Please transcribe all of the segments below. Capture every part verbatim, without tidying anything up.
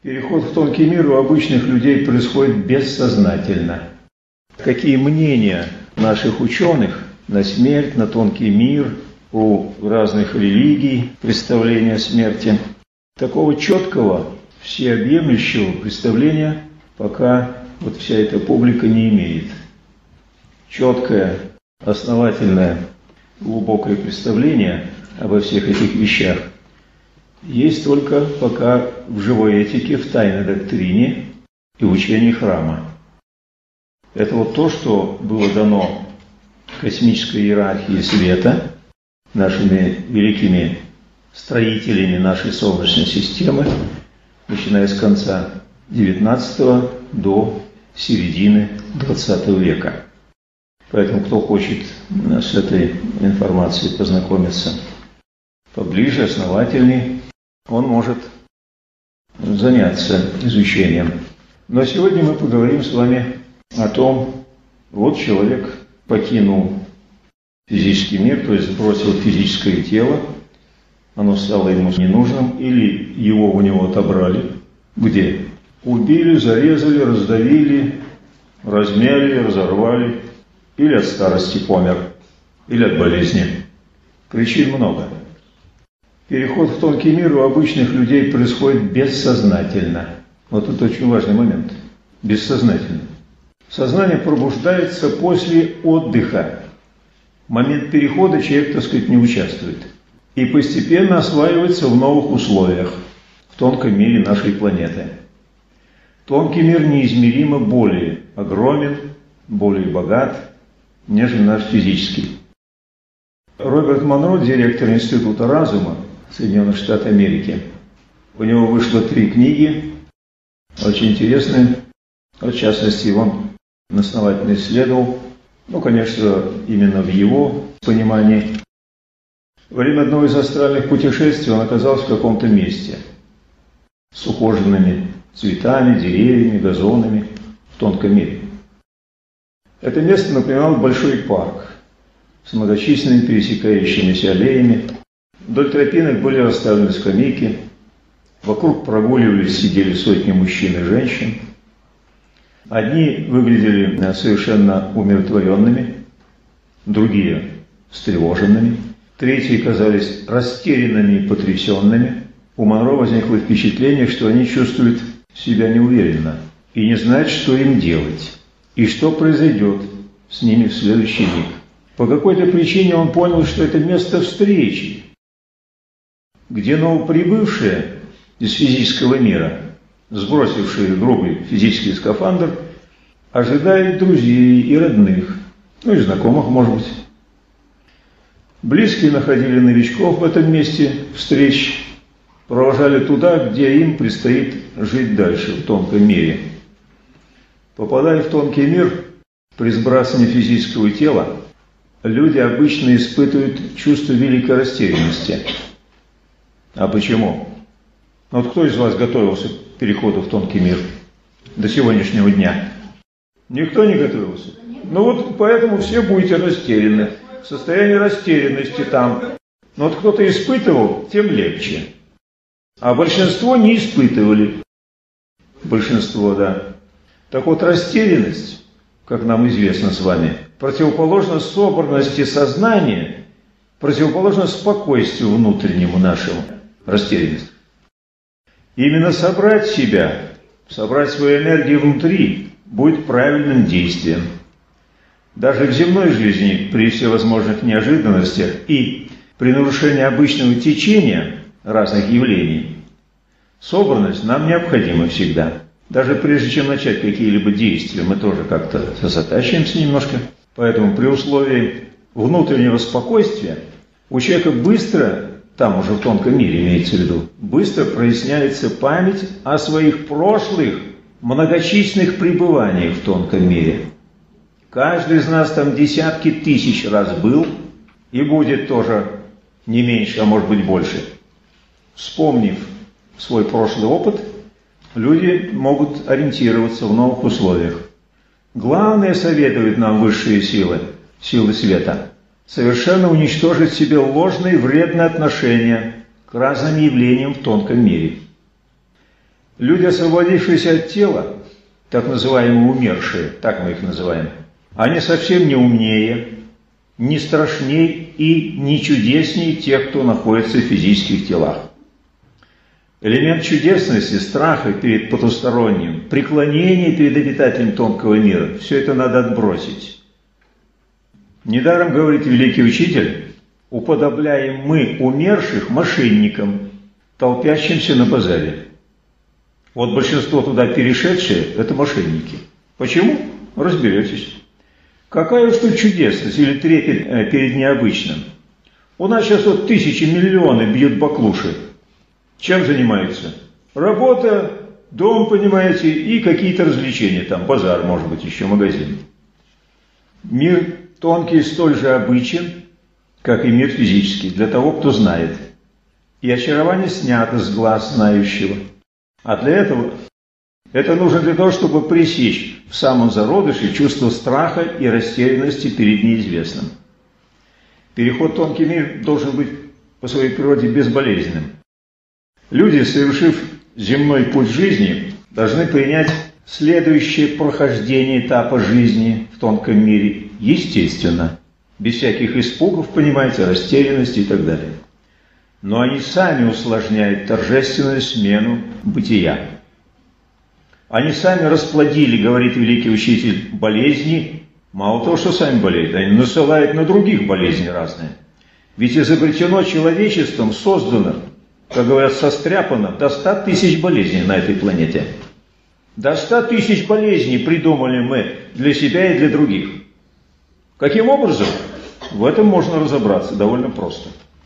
Переход в тонкий мир у обычных людей происходит бессознательно. Какие мнения наших ученых на смерть, на тонкий мир, у разных религий представления о смерти? Такого четкого, всеобъемлющего представления пока вот вся эта публика не имеет. Четкое, основательное, глубокое представление обо всех этих вещах есть только пока в живой этике, в тайной доктрине и учении храма. Это вот то, что было дано космической иерархии света нашими великими строителями нашей Солнечной системы, начиная с конца девятнадцатого до середины двадцатого века. Поэтому, кто хочет с этой информацией познакомиться поближе, основательней, он может заняться изучением. Но сегодня мы поговорим с вами о том, вот человек покинул физический мир, то есть сбросил физическое тело, оно стало ему ненужным, или его у него отобрали. Где? Убили, зарезали, раздавили, размяли, разорвали, или от старости помер, или от болезни. Причин много. Переход в тонкий мир у обычных людей происходит бессознательно. Вот это очень важный момент. Бессознательно. Сознание пробуждается после отдыха. В момент перехода человек, так сказать, не участвует. И постепенно осваивается в новых условиях, в тонком мире нашей планеты. Тонкий мир неизмеримо более огромен, более богат, нежели наш физический. Роберт Монро, директор Института разума Соединенных Штатов Америки, у него вышло три книги, очень интересные. В частности, он основательно исследовал, ну, конечно, именно в его понимании. Во время одного из астральных путешествий он оказался в каком-то месте с ухоженными цветами, деревьями, газонами в тонком мире. Это место напоминало большой парк с многочисленными пересекающимися аллеями. Вдоль тропинок были расставлены скамейки, вокруг прогуливались, сидели сотни мужчин и женщин. Одни выглядели совершенно умиротворенными, другие встревоженными, третьи казались растерянными и потрясенными. У Монро возникло впечатление, что они чувствуют себя неуверенно и не знают, что им делать, и что произойдет с ними в следующий миг. По какой-то причине он понял, что это место встречи, где новоприбывшие из физического мира, сбросившие грубый физический скафандр, ожидают друзей и родных, ну и знакомых, может быть. Близкие находили новичков в этом месте встреч, провожали туда, где им предстоит жить дальше, в тонком мире. Попадая в тонкий мир, при сбрасывании физического тела, люди обычно испытывают чувство великой растерянности. А почему? Вот кто из вас готовился к переходу в тонкий мир до сегодняшнего дня? Никто не готовился? Ну вот поэтому все будете растеряны. В состоянии растерянности там. Но вот кто-то испытывал, тем легче. А большинство не испытывали. Большинство, да. Так вот, растерянность, как нам известно с вами, противоположна собранности сознания, противоположна спокойствию внутреннему нашему. Растерянность. Именно собрать себя, собрать свою энергию внутри будет правильным действием. Даже в земной жизни, при всевозможных неожиданностях и при нарушении обычного течения разных явлений, собранность нам необходима всегда. Даже прежде чем начать какие-либо действия, мы тоже как-то сосредотачиваемся немножко. Поэтому при условии внутреннего спокойствия у человека быстро, там уже в тонком мире имеется в виду, быстро проясняется память о своих прошлых многочисленных пребываниях в тонком мире. Каждый из нас там десятки тысяч раз был и будет тоже не меньше, а может быть больше. Вспомнив свой прошлый опыт, люди могут ориентироваться в новых условиях. Главное, советуют нам высшие силы, силы света, совершенно уничтожить в себе ложные вредные отношения к разным явлениям в тонком мире. Люди, освободившиеся от тела, так называемые умершие, так мы их называем, они совсем не умнее, не страшнее и не чудеснее тех, кто находится в физических телах. Элемент чудесности, страха перед потусторонним, преклонение перед обитателем тонкого мира, все это надо отбросить. Недаром говорит великий учитель, уподобляем мы умерших мошенникам, толпящимся на базаре. Вот большинство туда перешедшие – это мошенники. Почему? Разберетесь. Какая уж тут чудесность или трепет перед необычным. У нас сейчас вот тысячи, миллионы бьют баклуши. Чем занимаются? Работа, дом, понимаете, и какие-то развлечения. Там базар, может быть, еще магазин. Мир тонкий столь же обычен, как и мир физический, для того, кто знает. И очарование снято с глаз знающего. А для этого, это нужно для того, чтобы пресечь в самом зародыше чувство страха и растерянности перед неизвестным. Переход в тонкий мир должен быть по своей природе безболезненным. Люди, совершив земной путь жизни, должны принять следующее прохождение этапа жизни в тонком мире, естественно, без всяких испугов, понимаете, растерянности и так далее. Но они сами усложняют торжественную смену бытия. Они сами расплодили, говорит великий учитель, болезни. Мало того, что сами болеют, они насылают на других болезни разные. Ведь изобретено человечеством, создано, как говорят, состряпано до ста тысяч болезней на этой планете. До ста тысяч болезней придумали мы для себя и для других. Каким образом? В этом можно разобраться довольно просто.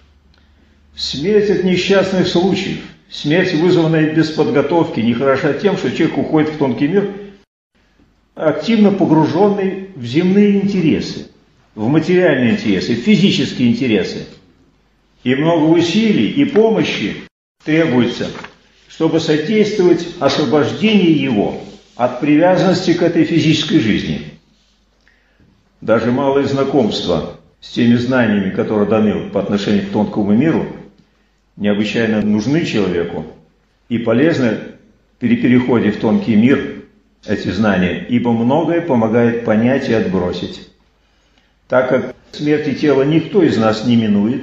Смерть от несчастных случаев, смерть, вызванная без подготовки, не хороша тем, что человек уходит в тонкий мир, активно погруженный в земные интересы, в материальные интересы, в физические интересы. И много усилий и помощи требуется, чтобы содействовать освобождению его от привязанности к этой физической жизни. Даже малое знакомство с теми знаниями, которые даны по отношению к тонкому миру, необычайно нужны человеку и полезны при переходе в тонкий мир эти знания, ибо многое помогает понять и отбросить. Так как смерти тела никто из нас не минует,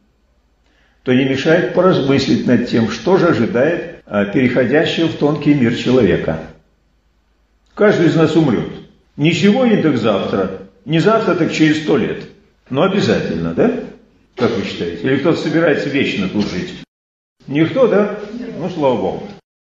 то не мешает поразмыслить над тем, что же ожидает переходящего в тонкий мир человека. Каждый из нас умрет. Не сегодня, так завтра, не завтра, так через сто лет. Но обязательно, да? Как вы считаете? Или кто-то собирается вечно тут жить? Никто, да? Ну, слава Богу.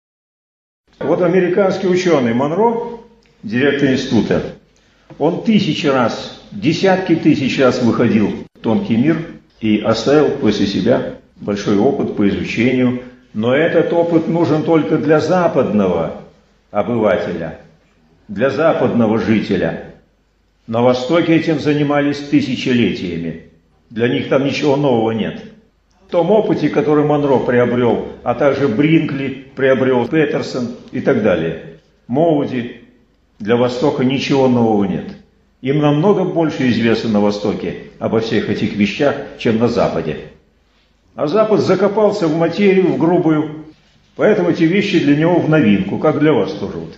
Вот американский ученый Монро, директор института, он тысячи раз, десятки тысяч раз выходил в тонкий мир и оставил после себя большой опыт по изучению. Но этот опыт нужен только для западного обывателя, для западного жителя. На Востоке этим занимались тысячелетиями. Для них там ничего нового нет. В том опыте, который Монро приобрел, а также Бринкли приобрел, Петерсон и так далее, Моуди, для Востока ничего нового нет. Им намного больше известно на Востоке обо всех этих вещах, чем на Западе. А Запад закопался в материю, в грубую, поэтому эти вещи для него в новинку, как для вас тоже. Вот.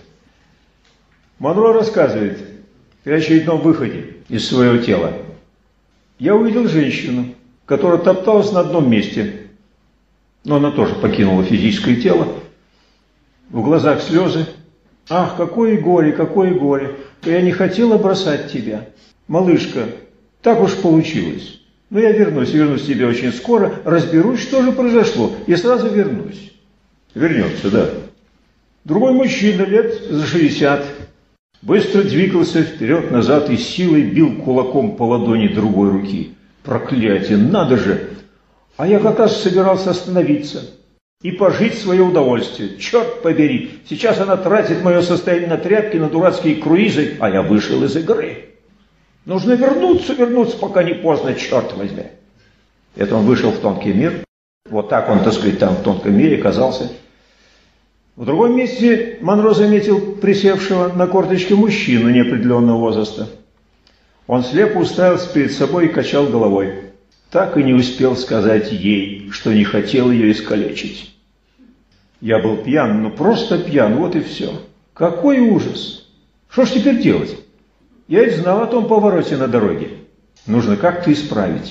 Монро рассказывает при очередном выходе из своего тела. Я увидел женщину, которая топталась на одном месте, но она тоже покинула физическое тело. В глазах слезы. Ах, какое горе, какое горе. Я не хотела бросать тебя. Малышка, так уж получилось. Но я вернусь, вернусь к тебе очень скоро, разберусь, что же произошло, и сразу вернусь. Вернется, да. Другой мужчина лет за шестьдесят быстро двигался вперед-назад и силой бил кулаком по ладони другой руки. Проклятие, надо же! А я как раз собирался остановиться и пожить в свое удовольствие. Черт побери! Сейчас она тратит мое состояние на тряпки, на дурацкие круизы, а я вышел из игры. Нужно вернуться, вернуться, пока не поздно, черт возьми. Это он вышел в тонкий мир. Вот так он, так сказать, там в тонком мире оказался. В другом месте Монро заметил присевшего на корточке мужчину неопределенного возраста. Он слепо уставился перед собой и качал головой. Так и не успел сказать ей, что не хотел ее искалечить. Я был пьян, ну просто пьян, вот и все. Какой ужас! Что ж теперь делать? Я ведь знал о том повороте на дороге. Нужно как-то исправить.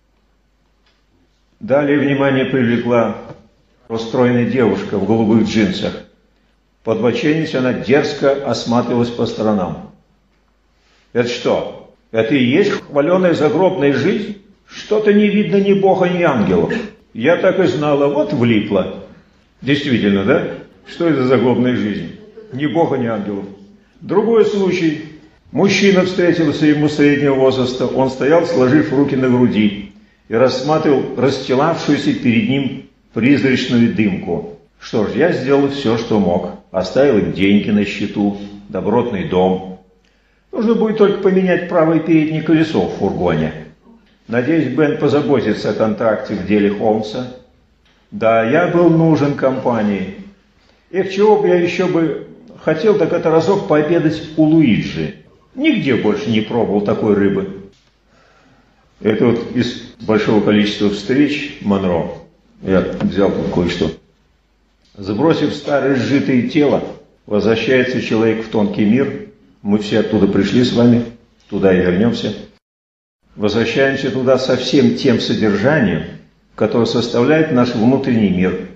Далее внимание привлекла устроенная девушка в голубых джинсах. Подбоченясь, она дерзко осматривалась по сторонам. Это что? Это и есть хваленая загробная жизнь? Что-то не видно ни Бога, ни ангелов. Я так и знала, вот влипла. Действительно, да? Что это за загробная жизнь? Ни Бога, ни ангелов. Другой случай. Мужчина встретился ему среднего возраста. Он стоял, сложив руки на груди, и рассматривал расстилавшуюся перед ним призрачную дымку. Что ж, я сделал все, что мог. Оставил им деньги на счету, добротный дом. Нужно будет только поменять правое переднее колесо в фургоне. Надеюсь, Бен позаботится о контракте в деле Холмса. Да, я был нужен компании. Эх, чего бы я еще бы хотел, так это разок пообедать у Луиджи. Нигде больше не пробовал такой рыбы. Это вот из большого количества встреч Монро. Я взял тут кое-что. Забросив старое сжитое тело, возвращается человек в тонкий мир. Мы все оттуда пришли с вами, туда и вернемся. Возвращаемся туда со всем тем содержанием, которое составляет наш внутренний мир.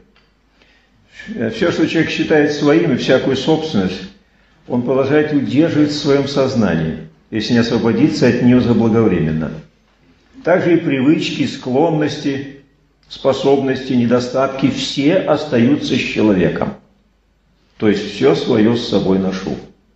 Все, что человек считает своим, и всякую собственность, он продолжает удерживать в своем сознании, если не освободиться от нее заблаговременно. Также и привычки, склонности, способности, недостатки, все остаются с человеком. То есть все свое с собой ношу.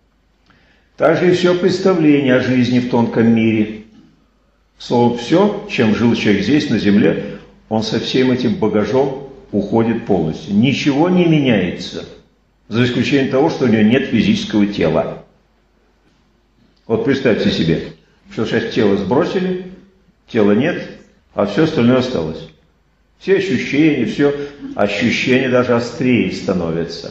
Также и все представление о жизни в тонком мире. Словом, все, чем жил человек здесь, на земле, он со всем этим багажом уходит полностью. Ничего не меняется, за исключением того, что у него нет физического тела. Вот представьте себе, что сейчас тело сбросили, тела нет, а все остальное осталось. Все ощущения, все ощущения даже острее становятся.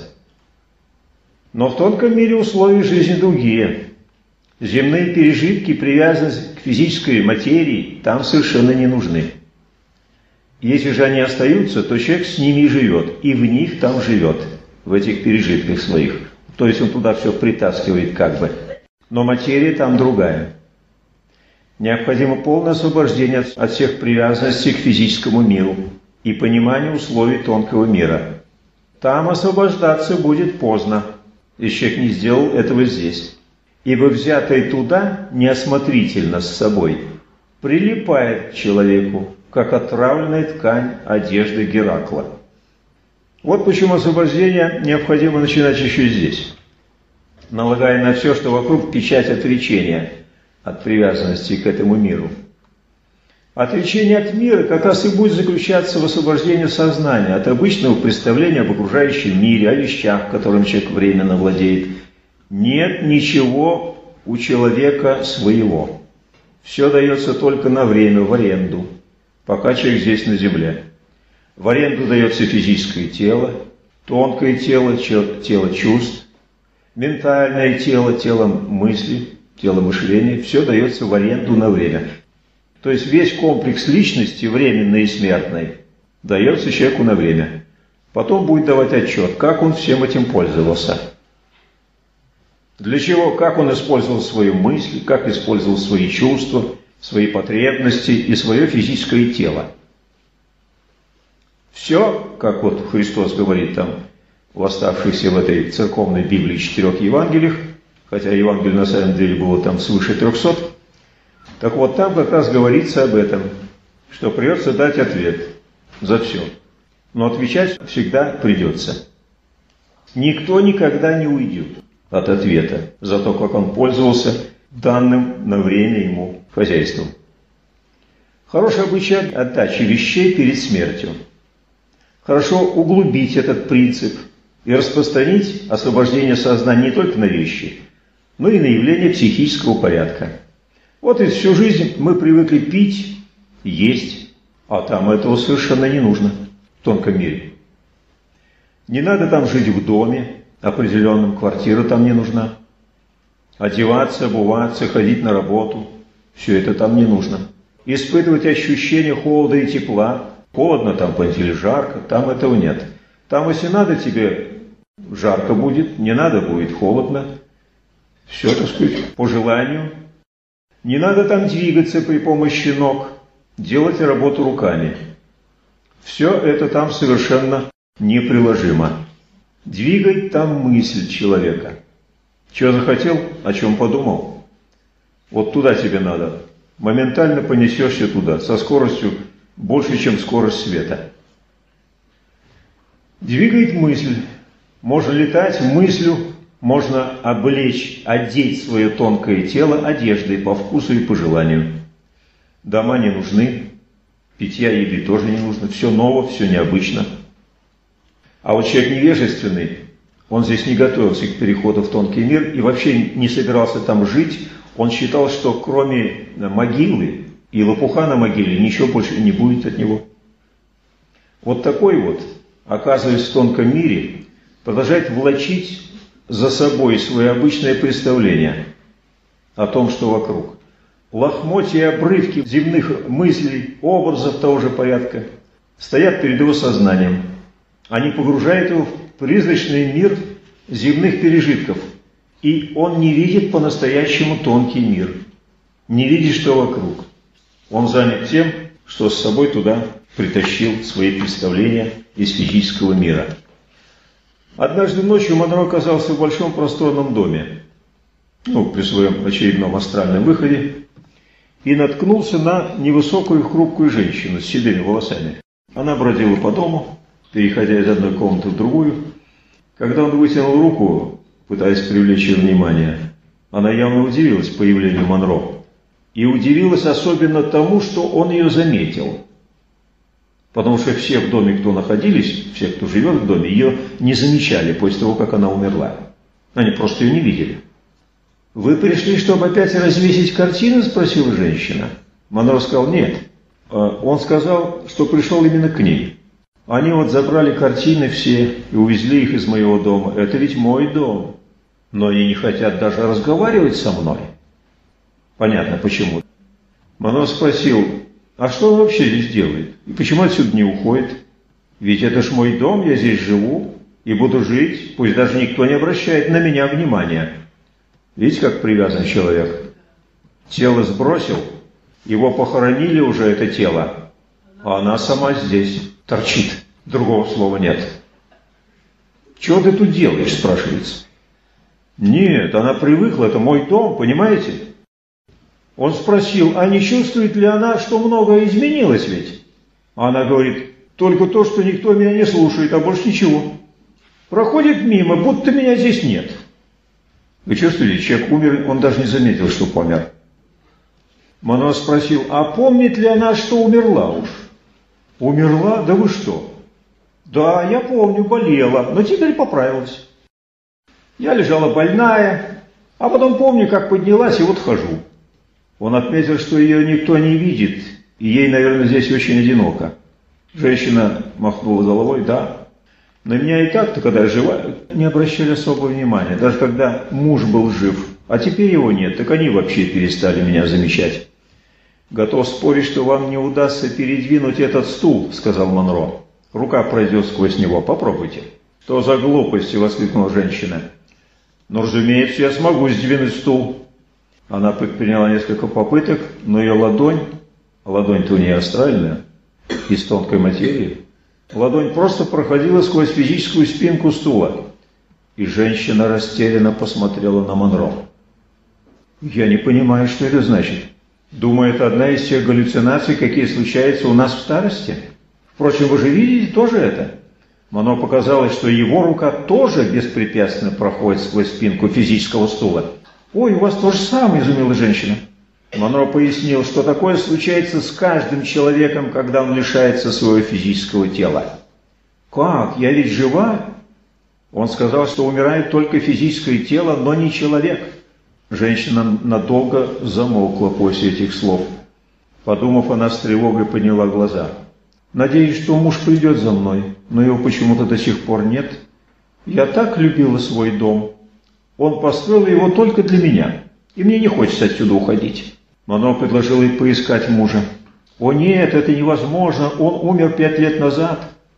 Но в тонком мире условия жизни другие. Земные пережитки, привязанность к физической материи, там совершенно не нужны. Если же они остаются, то человек с ними и живет, и в них там живет, в этих пережитках своих. То есть он туда все притаскивает как бы. Но материя там другая. Необходимо полное освобождение от всех привязанностей к физическому миру и понимание условий тонкого мира. Там освобождаться будет поздно, если человек не сделал этого здесь. Ибо взятое туда неосмотрительно с собой прилипает к человеку, как отравленная ткань одежды Геракла. Вот почему освобождение необходимо начинать еще здесь, налагая на все, что вокруг, печать отречения от привязанности к этому миру. Отречение от мира как раз и будет заключаться в освобождении сознания от обычного представления об окружающем мире, о вещах, которым человек временно владеет. Нет ничего у человека своего. Все дается только на время, в аренду, пока человек здесь на земле. В аренду дается физическое тело, тонкое тело, тело чувств, ментальное тело, тело мысли, тело мышления. Все дается в аренду на время. То есть весь комплекс личности, временной и смертной, дается человеку на время. Потом будет давать отчет, как он всем этим пользовался. Для чего, как он использовал свои мысли, как использовал свои чувства, свои потребности и свое физическое тело. Все, как вот Христос говорит там в оставшихся в этой церковной Библии четырех Евангелиях, хотя Евангелий на самом деле было там свыше трехсот, так вот там как раз говорится об этом, что придется дать ответ за все. Но отвечать всегда придется. Никто никогда не уйдет от ответа за то, как он пользовался данным на время ему хозяйством. Хороший обычай отдачи вещей перед смертью. Хорошо углубить этот принцип и распространить освобождение сознания не только на вещи, но и на явления психического порядка. Вот и всю жизнь мы привыкли пить, есть, а там этого совершенно не нужно в тонком мире. Не надо там жить в доме определенном, квартира там не нужна. Одеваться, обуваться, ходить на работу, все это там не нужно. Испытывать ощущение холода и тепла, холодно там или жарко, там этого нет. Там, если надо, тебе жарко будет, не надо будет холодно. Все, так сказать, по желанию. Не надо там двигаться при помощи ног, делать работу руками. Все это там совершенно неприложимо. Двигать там мысль человека. Чего захотел, о чем подумал, вот туда тебе надо. Моментально понесешься туда, со скоростью больше, чем скорость света. Двигает мысль. Можно летать мыслью, можно облечь, одеть свое тонкое тело одеждой по вкусу и по желанию. Дома не нужны, питья и еды тоже не нужно. Все ново, все необычно. А вот человек невежественный, он здесь не готовился к переходу в тонкий мир и вообще не собирался там жить. Он считал, что кроме могилы и лопуха на могиле ничего больше не будет от него. Вот такой вот, оказываясь в тонком мире, продолжает влачить за собой свое обычное представление о том, что вокруг. Лохмотья и обрывки земных мыслей, образов того же порядка стоят перед его сознанием. Они погружают его в призрачный мир земных пережитков, и он не видит по-настоящему тонкий мир, не видит, что вокруг. Он занят тем, что с собой туда притащил свои представления из физического мира. Однажды ночью Монро оказался в большом просторном доме, ну, при своем очередном астральном выходе, и наткнулся на невысокую хрупкую женщину с седыми волосами. Она бродила по дому, переходя из одной комнаты в другую. Когда он вытянул руку, пытаясь привлечь ее внимание, она явно удивилась появлению Монро. И удивилась особенно тому, что он ее заметил. Потому что все в доме, кто находились, все, кто живет в доме, ее не замечали после того, как она умерла. Они просто ее не видели. «Вы пришли, чтобы опять развесить картины?» – спросила женщина. Монро сказал: «Нет». Он сказал, что пришел именно к ней. «Они вот забрали картины все и увезли их из моего дома. Это ведь мой дом. Но они не хотят даже разговаривать со мной». Понятно, почему. Монро спросил: «А что он вообще здесь делает? И почему отсюда не уходит? Ведь это ж мой дом, я здесь живу и буду жить, пусть даже никто не обращает на меня внимания». Видите, как привязан человек? Тело сбросил, его похоронили уже, это тело, а она сама здесь торчит. Другого слова нет. «Чего ты тут делаешь?» – спрашивается. «Нет, она привыкла, это мой дом, понимаете?» Он спросил: «А не чувствует ли она, что многое изменилось ведь?» Она говорит: «Только то, что никто меня не слушает, а больше ничего. Проходит мимо, будто меня здесь нет». Вы чувствуете, человек умер, он даже не заметил, что помер. Монро спросил: «А помнит ли она, что умерла уж?» «Умерла? Да вы что?» «Да, я помню, болела, но теперь поправилась. Я лежала больная, а потом помню, как поднялась, и вот хожу». Он отметил, что ее никто не видит, и ей, наверное, здесь очень одиноко. Женщина махнула головой: «Да. На меня и так-то, когда я жива, не обращали особого внимания, даже когда муж был жив, а теперь его нет, так они вообще перестали меня замечать». «Готов спорить, что вам не удастся передвинуть этот стул», — сказал Монро. «Рука пройдет сквозь него, попробуйте». «Что за глупости?» — воскликнула женщина. «Ну, разумеется, я смогу сдвинуть стул». Она предприняла несколько попыток, но ее ладонь, ладонь-то у нее астральная, из тонкой материи, ладонь просто проходила сквозь физическую спинку стула, и женщина растерянно посмотрела на Монро. «Я не понимаю, что это значит. Думаю, это одна из тех галлюцинаций, какие случаются у нас в старости. Впрочем, вы же видите тоже это». Монро показалось, что его рука тоже беспрепятственно проходит сквозь спинку физического стула. «Ой, у вас то же самое», — изумила женщина. Монро пояснил, что такое случается с каждым человеком, когда он лишается своего физического тела. «Как? Я ведь жива?» Он сказал, что умирает только физическое тело, но не человек. Женщина надолго замолкла после этих слов. Подумав, она с тревогой подняла глаза. «Надеюсь, что муж придет за мной, но его почему-то до сих пор нет. Я так любила свой дом. Он построил его только для меня, и мне не хочется отсюда уходить». Монро предложил ей поискать мужа. «О нет, это невозможно, он умер пять лет назад».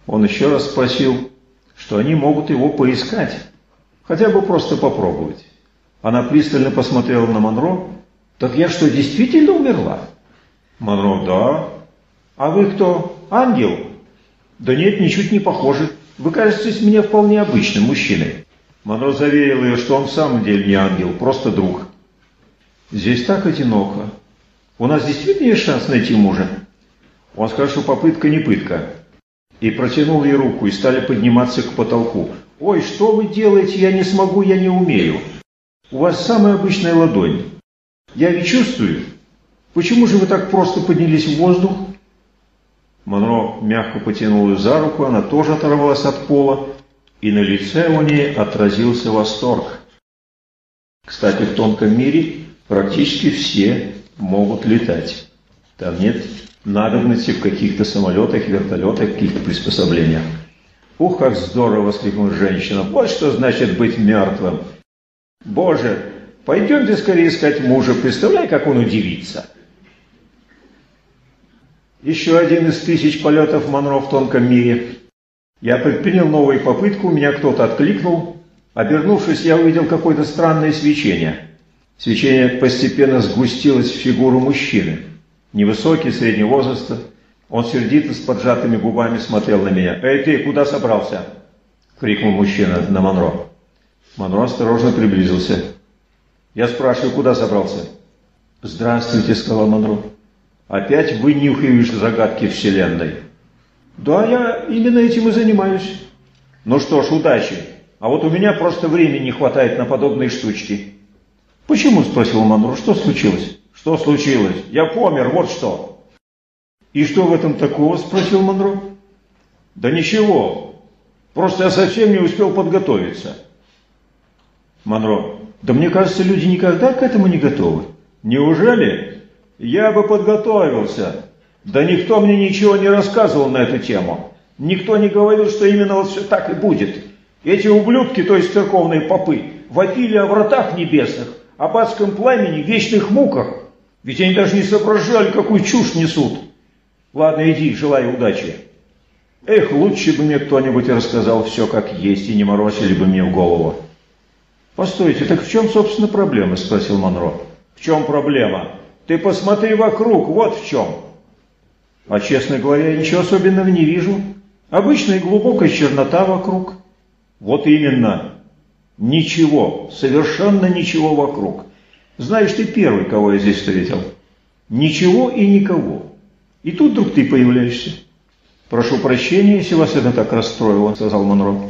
Он еще раз спросил, что они могут его поискать, хотя бы просто попробовать. Она пристально посмотрела на Монро. «Так я что, действительно умерла?» Монро: «Да». «А вы кто, ангел?» «Да нет, ничуть не похожи. Вы кажетесь мне вполне обычным мужчиной». Монро заверил ее, что он в самом деле не ангел, просто друг. «Здесь так одиноко. У нас действительно есть шанс найти мужа?» Он сказал, что попытка не пытка. И протянул ей руку, и стали подниматься к потолку. «Ой, что вы делаете? Я не смогу, я не умею. У вас самая обычная ладонь. Я ведь чувствую. Почему же вы так просто поднялись в воздух?» Монро мягко потянул ее за руку, она тоже оторвалась от пола, и на лице у ней отразился восторг. Кстати, в тонком мире практически все могут летать. Там нет надобности в каких-то самолетах, вертолетах, каких-то приспособлениях. «Ух, как здорово!» — воскликнула женщина. «Вот что значит быть мертвым! Боже, пойдемте скорее искать мужа, представляй, как он удивится!» Еще один из тысяч полетов Монро в тонком мире. Я предпринял новую попытку, меня кто-то откликнул. Обернувшись, я увидел какое-то странное свечение. Свечение постепенно сгустилось в фигуру мужчины. Невысокий, среднего возраста. Он сердито с поджатыми губами смотрел на меня. «Эй, ты, куда собрался?» — крикнул мужчина на Монро. Монро осторожно приблизился. Я спрашиваю, куда собрался? «Здравствуйте», — сказал Монро. «Опять вынюхиваешь загадки Вселенной?» «Да, я именно этим и занимаюсь». «Ну что ж, удачи. А вот у меня просто времени не хватает на подобные штучки». «Почему?» — спросил Монро. «Что случилось?» «Что случилось? Я помер, вот что». «И что в этом такого?» — спросил Монро. «Да ничего. Просто я совсем не успел подготовиться». Монро: «Да мне кажется, люди никогда к этому не готовы». «Неужели? Я бы подготовился. Да никто мне ничего не рассказывал на эту тему. Никто не говорил, что именно вот все так и будет. Эти ублюдки, то есть церковные попы, вопили о вратах небесных, об адском пламени, вечных муках. Ведь они даже не соображали, какую чушь несут. Ладно, иди, желаю удачи». Эх, лучше бы мне кто-нибудь рассказал все как есть и не морочили бы мне в голову. «Постойте, так в чем, собственно, проблема?» — спросил Монро. «В чем проблема? Ты посмотри вокруг, вот в чем». «А, честно говоря, я ничего особенного не вижу. Обычная глубокая чернота вокруг». «Вот именно. Ничего, совершенно ничего вокруг. Знаешь, ты первый, кого я здесь встретил. Ничего и никого. И тут вдруг ты появляешься». «Прошу прощения, если вас это так расстроило», — сказал Монро.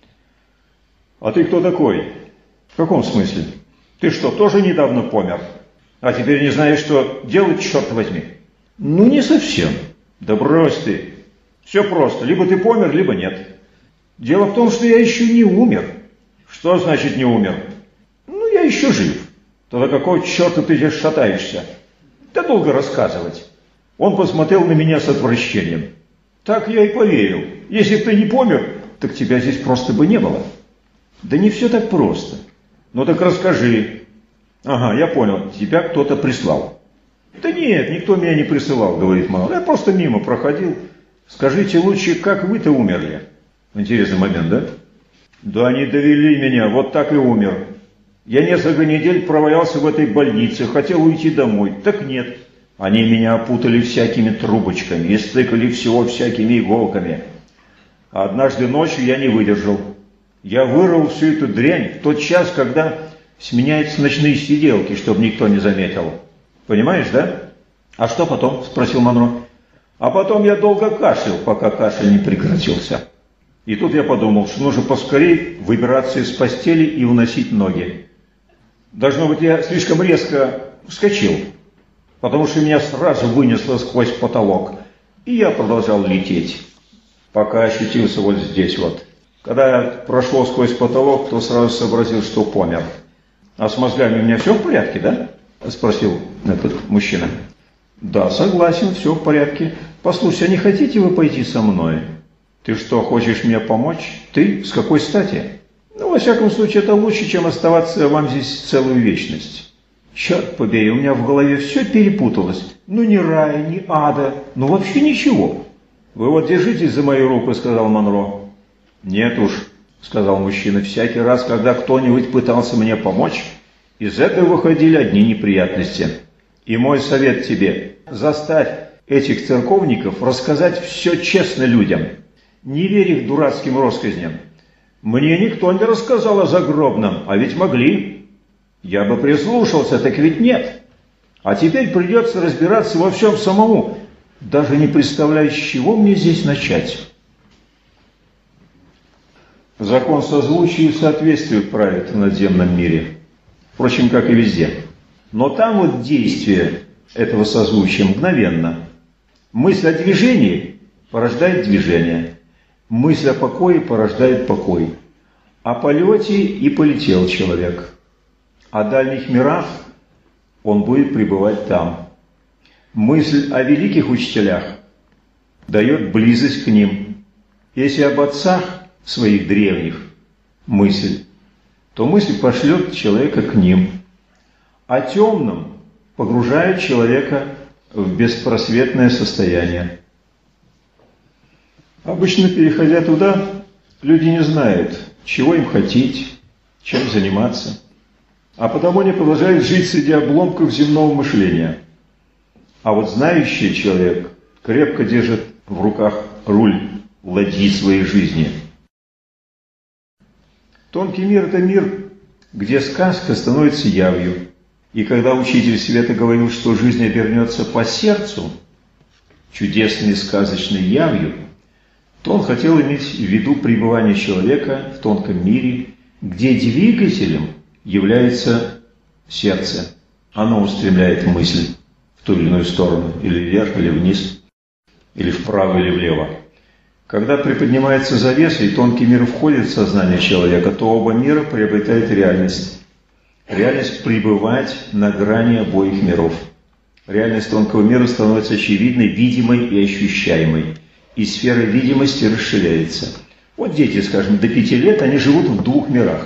«А ты кто такой?» «В каком смысле? Ты что, тоже недавно помер? А теперь не знаешь, что делать, черт возьми?» «Ну, не совсем». «Да брось ты. Все просто. Либо ты помер, либо нет. Дело в том, что я еще не умер». «Что значит не умер?» «Ну, я еще жив». «Тогда какого черта ты здесь шатаешься?» «Да долго рассказывать». Он посмотрел на меня с отвращением. «Так я и поверил. Если бы ты не помер, так тебя здесь просто бы не было». «Да не все так просто». «Ну так расскажи». «Ага, я понял. Тебя кто-то прислал». «Да нет, никто меня не присылал», — говорит Монро. «Я просто мимо проходил. Скажите лучше, как вы-то умерли?» Интересный момент, да? «Да они довели меня, вот так и умер. Я несколько недель провалялся в этой больнице, хотел уйти домой. Так нет. Они меня опутали всякими трубочками, истыкали всего всякими иголками. А однажды ночью я не выдержал. Я вырвал всю эту дрянь в тот час, когда сменяются ночные сиделки, чтобы никто не заметил. Понимаешь, да?» «А что потом?» — спросил Монро. «А потом я долго кашлял, пока кашель не прекратился. И тут я подумал, что нужно поскорее выбираться из постели и уносить ноги. Должно быть, я слишком резко вскочил, потому что меня сразу вынесло сквозь потолок, и я продолжал лететь, пока ощутился вот здесь вот. Когда я прошел сквозь потолок, то сразу сообразил, что помер». «А с мозгами у меня все в порядке, да?» — спросил этот мужчина. «Да, согласен, все в порядке. Послушай, а не хотите вы пойти со мной?» «Ты что, хочешь мне помочь? Ты? С какой стати?» «Ну, во всяком случае, это лучше, чем оставаться вам здесь целую вечность». «Черт побери, у меня в голове все перепуталось. Ну, ни рая, ни ада, ну вообще ничего. «Вы вот держитесь за мою руку», — сказал Монро. «Нет уж», — сказал мужчина, — «всякий раз, когда кто-нибудь пытался мне помочь, из этого выходили одни неприятности. И мой совет тебе — заставь этих церковников рассказать все честно людям, не верь их дурацким россказням. Мне никто не рассказал о загробном, а ведь могли. Я бы прислушался, так ведь нет. А теперь придется разбираться во всем самому, даже не представляя, с чего мне здесь начать». Закон созвучия и соответствия правит в надземном мире, впрочем, как и везде. Но там вот действие этого созвучия мгновенно. Мысль о движении порождает движение, мысль о покое порождает покой. О полете и полетел человек. О дальних мирах он будет пребывать там. Мысль о великих учителях дает близость к ним. Если об отцах своих древних мысль, то мысль пошлет человека к ним. О темном погружает человека в беспросветное состояние. Обычно, переходя туда, люди не знают, чего им хотеть, чем заниматься, а потому они продолжают жить среди обломков земного мышления. А вот знающий человек крепко держит в руках руль ладьи своей жизни. Тонкий мир – это мир, где сказка становится явью. И когда учитель света говорил, что жизнь обернется по сердцу, чудесной сказочной явью, то он хотел иметь в виду пребывание человека в тонком мире, где двигателем является сердце. Оно устремляет мысль в ту или иную сторону, или вверх, или вниз, или вправо, или влево. Когда приподнимается завеса и тонкий мир входит в сознание человека, то оба мира приобретают реальность. Реальность пребывать на грани обоих миров. Реальность тонкого мира становится очевидной, видимой и ощущаемой. И сфера видимости расширяется. Вот дети, скажем, до пяти лет, они живут в двух мирах.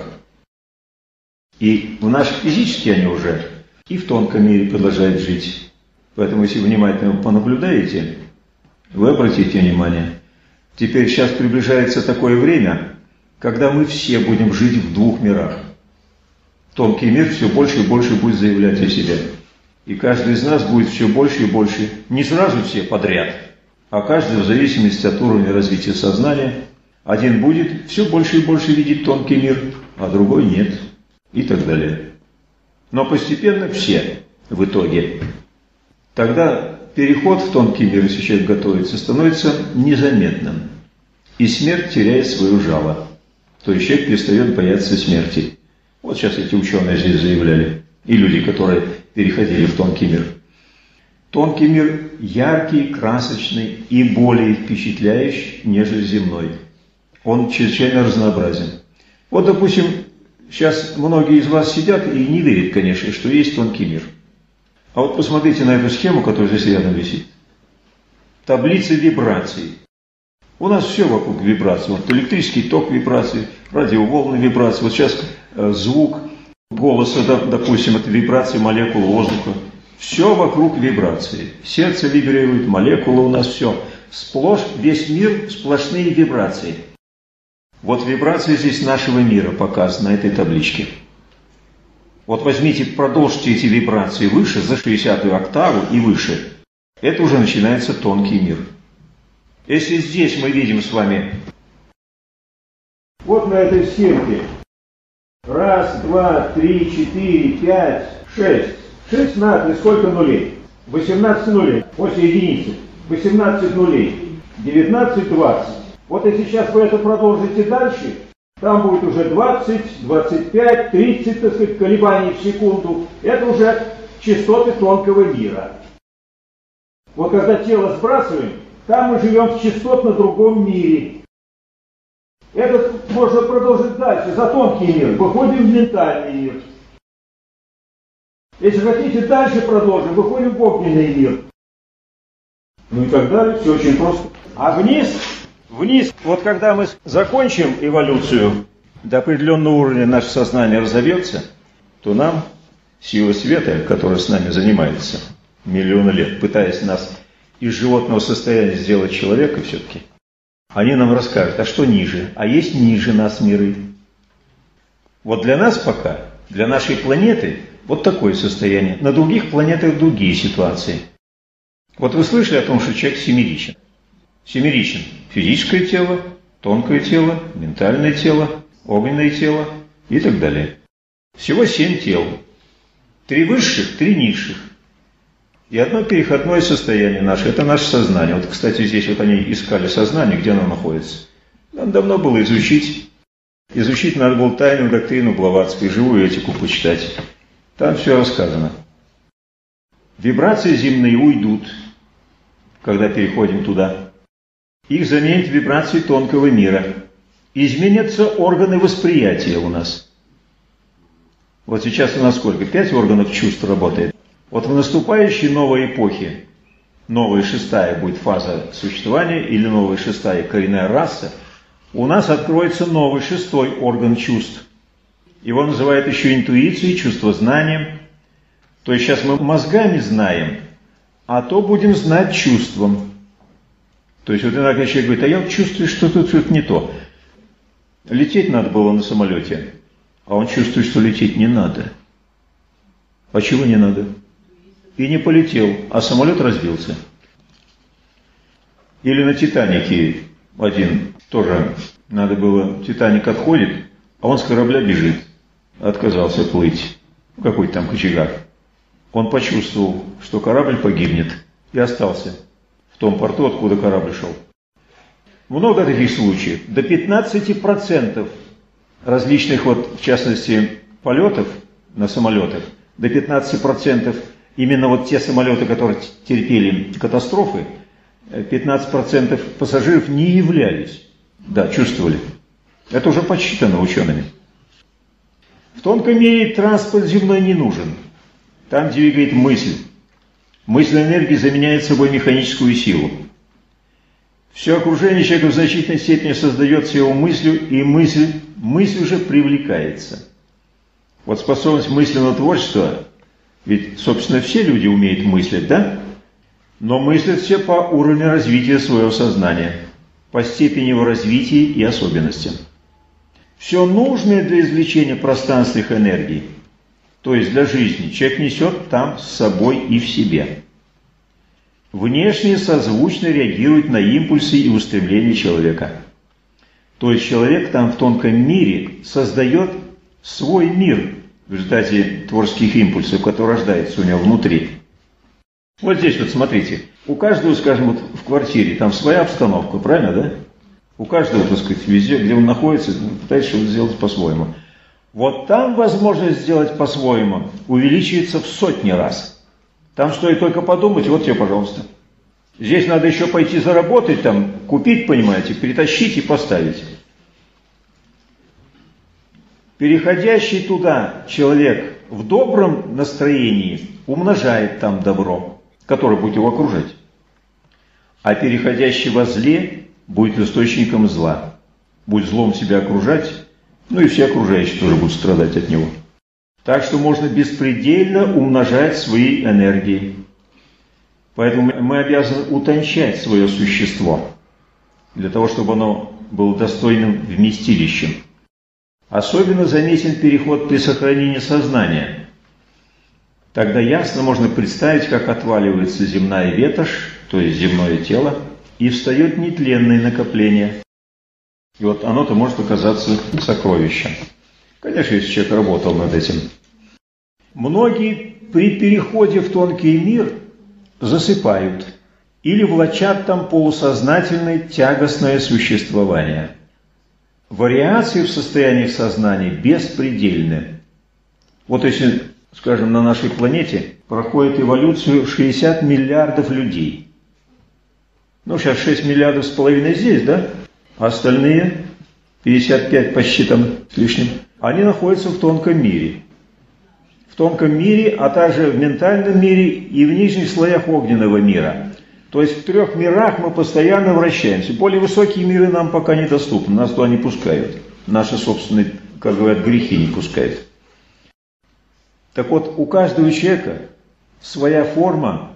И в нашем физически они уже и в тонком мире продолжают жить. Поэтому, если внимательно понаблюдаете, вы обратите внимание. Теперь сейчас приближается такое время, когда мы все будем жить в двух мирах. Тонкий мир все больше и больше будет заявлять о себе. И каждый из нас будет все больше и больше, не сразу все подряд, а каждый в зависимости от уровня развития сознания. Один будет все больше и больше видеть тонкий мир, а другой нет, и так далее. Но постепенно все в итоге. Тогда переход в тонкий мир, если человек готовится, становится незаметным. И смерть теряет свое жало. То есть человек перестает бояться смерти. Вот сейчас эти ученые здесь заявляли. И люди, которые переходили в тонкий мир. Тонкий мир яркий, красочный и более впечатляющий, нежели земной. Он чрезвычайно разнообразен. Вот, допустим, сейчас многие из вас сидят и не верят, конечно, что есть тонкий мир. А вот посмотрите на эту схему, которая здесь рядом висит. Таблица вибраций. У нас все вокруг вибраций. Вот электрический ток вибраций, радиоволны вибраций. Вот сейчас э, звук голоса, допустим, это вибрации молекул воздуха. Все вокруг вибрации. Сердце вибрирует, молекулы у нас все. Сплошь, весь мир сплошные вибрации. Вот вибрации здесь нашего мира показаны на этой табличке. Вот возьмите, продолжите эти вибрации выше, за шестидесятую октаву и выше. Это уже начинается тонкий мир. Если здесь мы видим с вами, вот на этой схемке, раз, два, три, четыре, пять, шесть. шесть надпись, сколько нулей? восемнадцать нулей, после единицы. восемнадцать нулей, девятнадцать, двадцать. Вот если сейчас вы это продолжите дальше, там будет уже двадцать, двадцать пять, тридцать, так сказать, колебаний в секунду. Это уже частоты тонкого мира. Вот когда тело сбрасываем, там мы живем в частотно другом мире. Это можно продолжить дальше, за тонкий мир. Выходим в ментальный мир. Если хотите, дальше продолжим, выходим в огненный мир. Ну и так далее, все очень просто. А вниз... Вниз, вот когда мы закончим эволюцию, до определенного уровня наше сознание разовьется, то нам сила света, которая с нами занимается миллионы лет, пытаясь нас из животного состояния сделать человека все-таки, они нам расскажут, а что ниже? А есть ниже нас миры. Вот для нас пока, для нашей планеты, вот такое состояние. На других планетах другие ситуации. Вот вы слышали о том, что человек семеричен. Семеричен. Физическое тело, тонкое тело, ментальное тело, огненное тело и так далее. Всего семь тел. Три высших, три низших. И одно переходное состояние наше, это наше сознание. Вот, кстати, здесь вот они искали сознание, где оно находится. Нам давно было изучить. Изучить надо было тайную доктрину Блаватской, живую этику почитать. Там все рассказано. Вибрации земные уйдут, когда переходим туда. Их заменят вибрации тонкого мира. Изменятся органы восприятия у нас. Вот сейчас у нас сколько? Пять органов чувств работает. Вот в наступающей новой эпохе, новая шестая будет фаза существования, или новая шестая коренная раса, у нас откроется новый шестой орган чувств. Его называют еще интуицией, чувствознанием. То есть сейчас мы мозгами знаем, а то будем знать чувством. То есть вот иногда человек говорит, а я чувствую, что тут что-то не то. Лететь надо было на самолете, а он чувствует, что лететь не надо. А чего не надо? И не полетел, а самолет разбился. Или на Титанике один тоже надо было, Титаник отходит, а он с корабля бежит. Отказался плыть. Какой-то там кочегар. Он почувствовал, что корабль погибнет, и остался в том порту, откуда корабль шел. Много таких случаев. До пятнадцати процентов различных, вот, в частности, полетов на самолетах, до пятнадцати процентов именно вот те самолеты, которые терпели катастрофы, пятнадцать процентов пассажиров не являлись. Да, чувствовали. Это уже подсчитано учеными. В тонком мире транспорт земной не нужен. Там двигает мысль. Мысль энергии заменяет собой механическую силу. Все окружение человека в значительной степени создается его мыслью, и мысль, мысль уже привлекается. Вот способность мысленного творчества, ведь, собственно, все люди умеют мыслить, да? Но мыслят все по уровню развития своего сознания, по степени его развития и особенностям. Все нужное для извлечения пространственных энергий, то есть для жизни, человек несет там с собой и в себе. Внешне созвучно реагирует на импульсы и устремления человека. То есть человек там в тонком мире создает свой мир в результате творческих импульсов, которые рождаются у него внутри. Вот здесь вот смотрите, у каждого, скажем, вот в квартире там своя обстановка, правильно, да? У каждого, так сказать, везде, где он находится, пытается что-то сделать по-своему. Вот там возможность сделать по-своему увеличивается в сотни раз. Там стоит только подумать, вот тебе, пожалуйста. Здесь надо еще пойти заработать, там, купить, понимаете, перетащить и поставить. Переходящий туда человек в добром настроении умножает там добро, которое будет его окружать. А переходящий во зле будет источником зла. Будет злом себя окружать, ну и все окружающие тоже будут страдать от него. Так что можно беспредельно умножать свои энергии. Поэтому мы обязаны утончать свое существо, для того, чтобы оно было достойным вместилищем. Особенно заметен переход при сохранении сознания. Тогда ясно можно представить, как отваливается земная ветошь, то есть земное тело, и встает нетленное накопление. И вот оно-то может оказаться сокровищем. Конечно, если человек работал над этим. Многие при переходе в тонкий мир засыпают или влачат там полусознательное тягостное существование. Вариации в состояниях сознания беспредельны. Вот если, скажем, на нашей планете проходит эволюцию шестьдесят миллиардов людей. Ну, сейчас шесть миллиардов с половиной здесь, да? А остальные, пятьдесят пять почти там с лишним, они находятся в тонком мире. В тонком мире, а также в ментальном мире и в нижних слоях огненного мира. То есть в трех мирах мы постоянно вращаемся. Более высокие миры нам пока недоступны, нас туда не пускают. Наши собственные, как говорят, грехи не пускают. Так вот, у каждого человека своя форма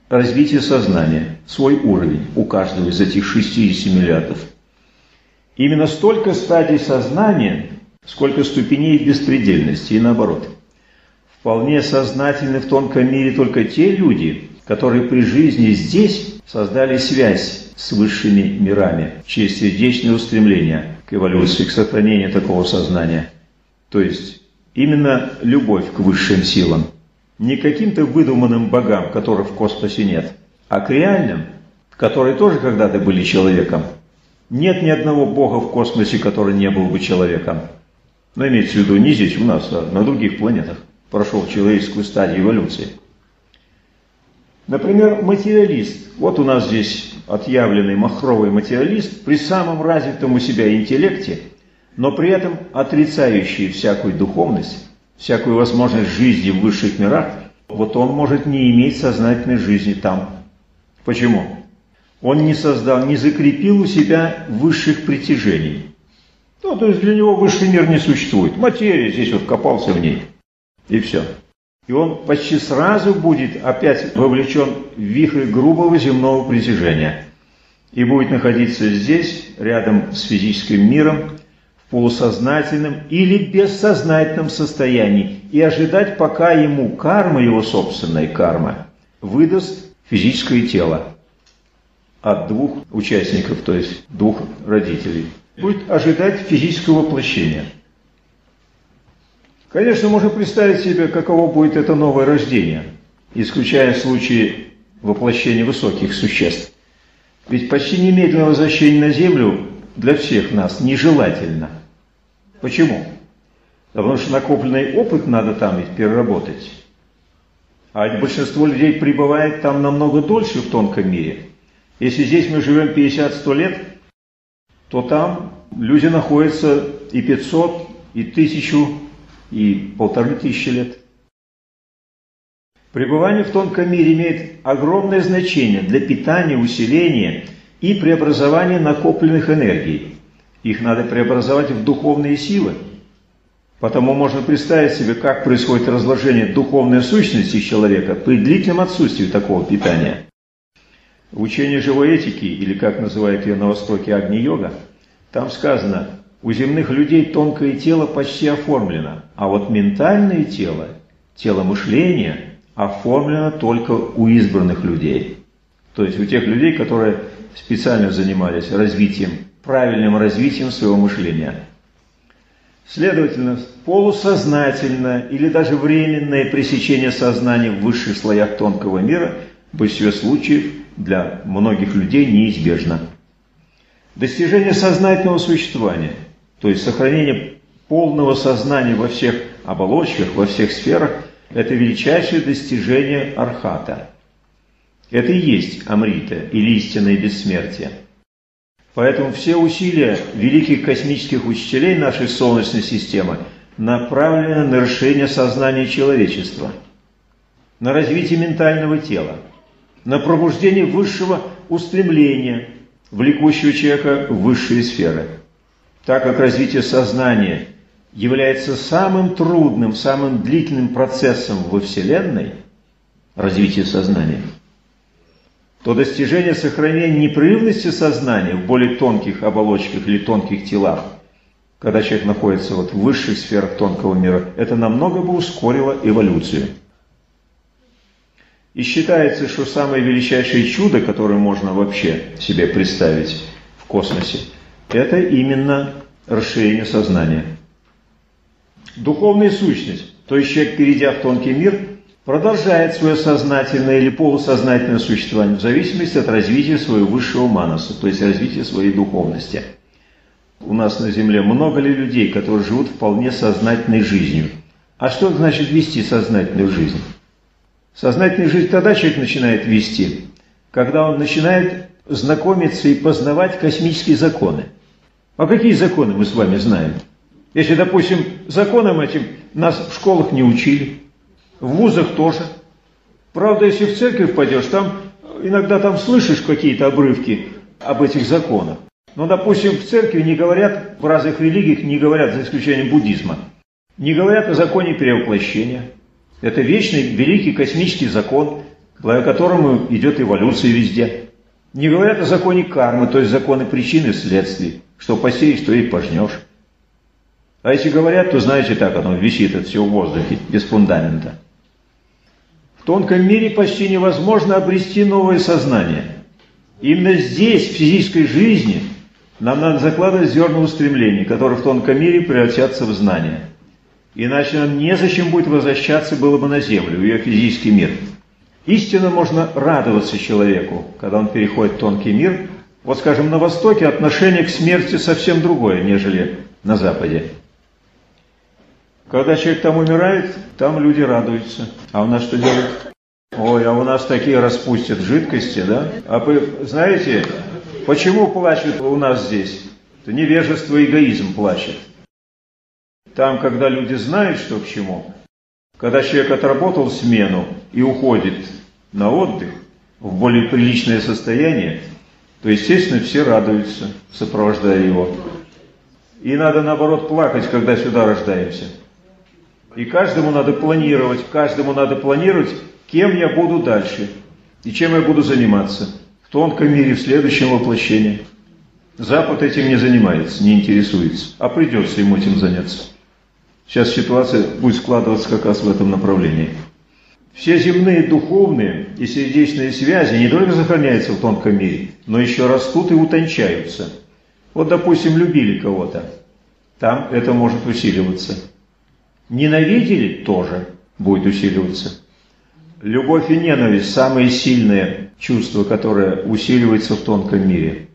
развитие сознания, свой уровень у каждого из этих шестидесяти миллиардов. Именно столько стадий сознания, сколько ступеней беспредельности, и наоборот. Вполне сознательны в тонком мире только те люди, которые при жизни здесь создали связь с высшими мирами через сердечное устремление к эволюции, к сохранению такого сознания. То есть именно любовь к высшим силам. Не к каким-то выдуманным богам, которых в космосе нет, а к реальным, которые тоже когда-то были человеком. Нет ни одного бога в космосе, который не был бы человеком. Но имеется в виду не здесь у нас, а на других планетах прошел человеческую стадию эволюции. Например, материалист. Вот у нас здесь отъявленный махровый материалист при самом развитом у себя интеллекте, но при этом отрицающий всякую духовность, всякую возможность жизни в высших мирах. Вот он может не иметь сознательной жизни там. Почему? Он не создал, не закрепил у себя высших притяжений. Ну, то есть для него высший мир не существует. Материя, здесь вот копался в ней. И все. И он почти сразу будет опять вовлечен в вихрь грубого земного притяжения. И будет находиться здесь, рядом с физическим миром, в полусознательном или бессознательном состоянии. И ожидать, пока ему карма, его собственная карма, выдаст физическое тело от двух участников, то есть двух родителей. Будет ожидать физического воплощения. Конечно, можно представить себе, каково будет это новое рождение, исключая случаи воплощения высоких существ. Ведь почти немедленное возвращение на Землю для всех нас нежелательно. Почему? Потому что накопленный опыт надо там ведь переработать. А ведь большинство людей пребывает там намного дольше в тонком мире. Если здесь мы живем пятьдесят-сто лет, то там люди находятся и пятьсот, и тысячу, и полторы тысячи лет. Пребывание в тонком мире имеет огромное значение для питания, усиления и преобразования накопленных энергий. Их надо преобразовать в духовные силы. Потому можно представить себе, как происходит разложение духовной сущности человека при длительном отсутствии такого питания. В учении живой этики, или как называют ее на Востоке Агни-йога, там сказано: у земных людей тонкое тело почти оформлено, а вот ментальное тело, тело мышления, оформлено только у избранных людей. То есть у тех людей, которые специально занимались развитием, правильным развитием своего мышления. Следовательно, полусознательное или даже временное пресечение сознания в высших слоях тонкого мира в большинстве случаев для многих людей неизбежно. Достижение сознательного существования, то есть сохранение полного сознания во всех оболочках, во всех сферах, это величайшее достижение архата. Это и есть амрита, или истинное бессмертие. Поэтому все усилия великих космических учителей нашей Солнечной системы направлены на расширение сознания человечества, на развитие ментального тела, на пробуждение высшего устремления, влекущего человека в высшие сферы. Так как развитие сознания является самым трудным, самым длительным процессом во Вселенной, развитие сознания, то достижение сохранения непрерывности сознания в более тонких оболочках или тонких телах, когда человек находится вот в высших сферах тонкого мира, это намного бы ускорило эволюцию. И считается, что самое величайшее чудо, которое можно вообще себе представить в космосе, это именно расширение сознания. Духовная сущность, то есть человек, перейдя в тонкий мир, продолжает свое сознательное или полусознательное существование в зависимости от развития своего высшего манаса, то есть развития своей духовности. У нас на Земле много ли людей, которые живут вполне сознательной жизнью? А что значит вести сознательную жизнь? Сознательную жизнь тогда человек начинает вести, когда он начинает знакомиться и познавать космические законы. А какие законы мы с вами знаем? Если, допустим, законам этим нас в школах не учили, в вузах тоже. Правда, если в церковь пойдешь, там иногда там слышишь какие-то обрывки об этих законах. Но, допустим, в церкви не говорят, в разных религиях не говорят, за исключением буддизма, не говорят о законе перевоплощения. Это вечный, великий космический закон, благодаря которому идет эволюция везде. Не говорят о законе кармы, то есть законы причин и следствий, что посеешь, то и пожнешь. А если говорят, то знаете так, оно висит, это все в воздухе, без фундамента. В тонком мире почти невозможно обрести новое сознание. Именно здесь, в физической жизни, нам надо закладывать зерна устремлений, которые в тонком мире превратятся в знания. Иначе нам незачем будет возвращаться было бы на Землю, в ее физический мир. Истинно можно радоваться человеку, когда он переходит в тонкий мир. Вот, скажем, на Востоке отношение к смерти совсем другое, нежели на Западе. Когда человек там умирает, там люди радуются. А у нас что делают? Ой, а у нас такие распустят жидкости, да? А вы знаете, почему плачут у нас здесь? Это невежество и эгоизм плачет. Там, когда люди знают, что к чему, когда человек отработал смену и уходит на отдых в более приличное состояние, то, естественно, все радуются, сопровождая его. И надо, наоборот, плакать, когда сюда рождаемся. И каждому надо планировать, каждому надо планировать, кем я буду дальше и чем я буду заниматься в тонком мире, в следующем воплощении. Запад этим не занимается, не интересуется, а придется ему этим заняться. Сейчас ситуация будет складываться как раз в этом направлении. Все земные духовные и сердечные связи не только сохраняются в тонком мире, но еще растут и утончаются. Вот, допустим, любили кого-то, там это может усиливаться. Ненавидели, тоже будет усиливаться. Любовь и ненависть – самые сильные чувства, которые усиливаются в тонком мире.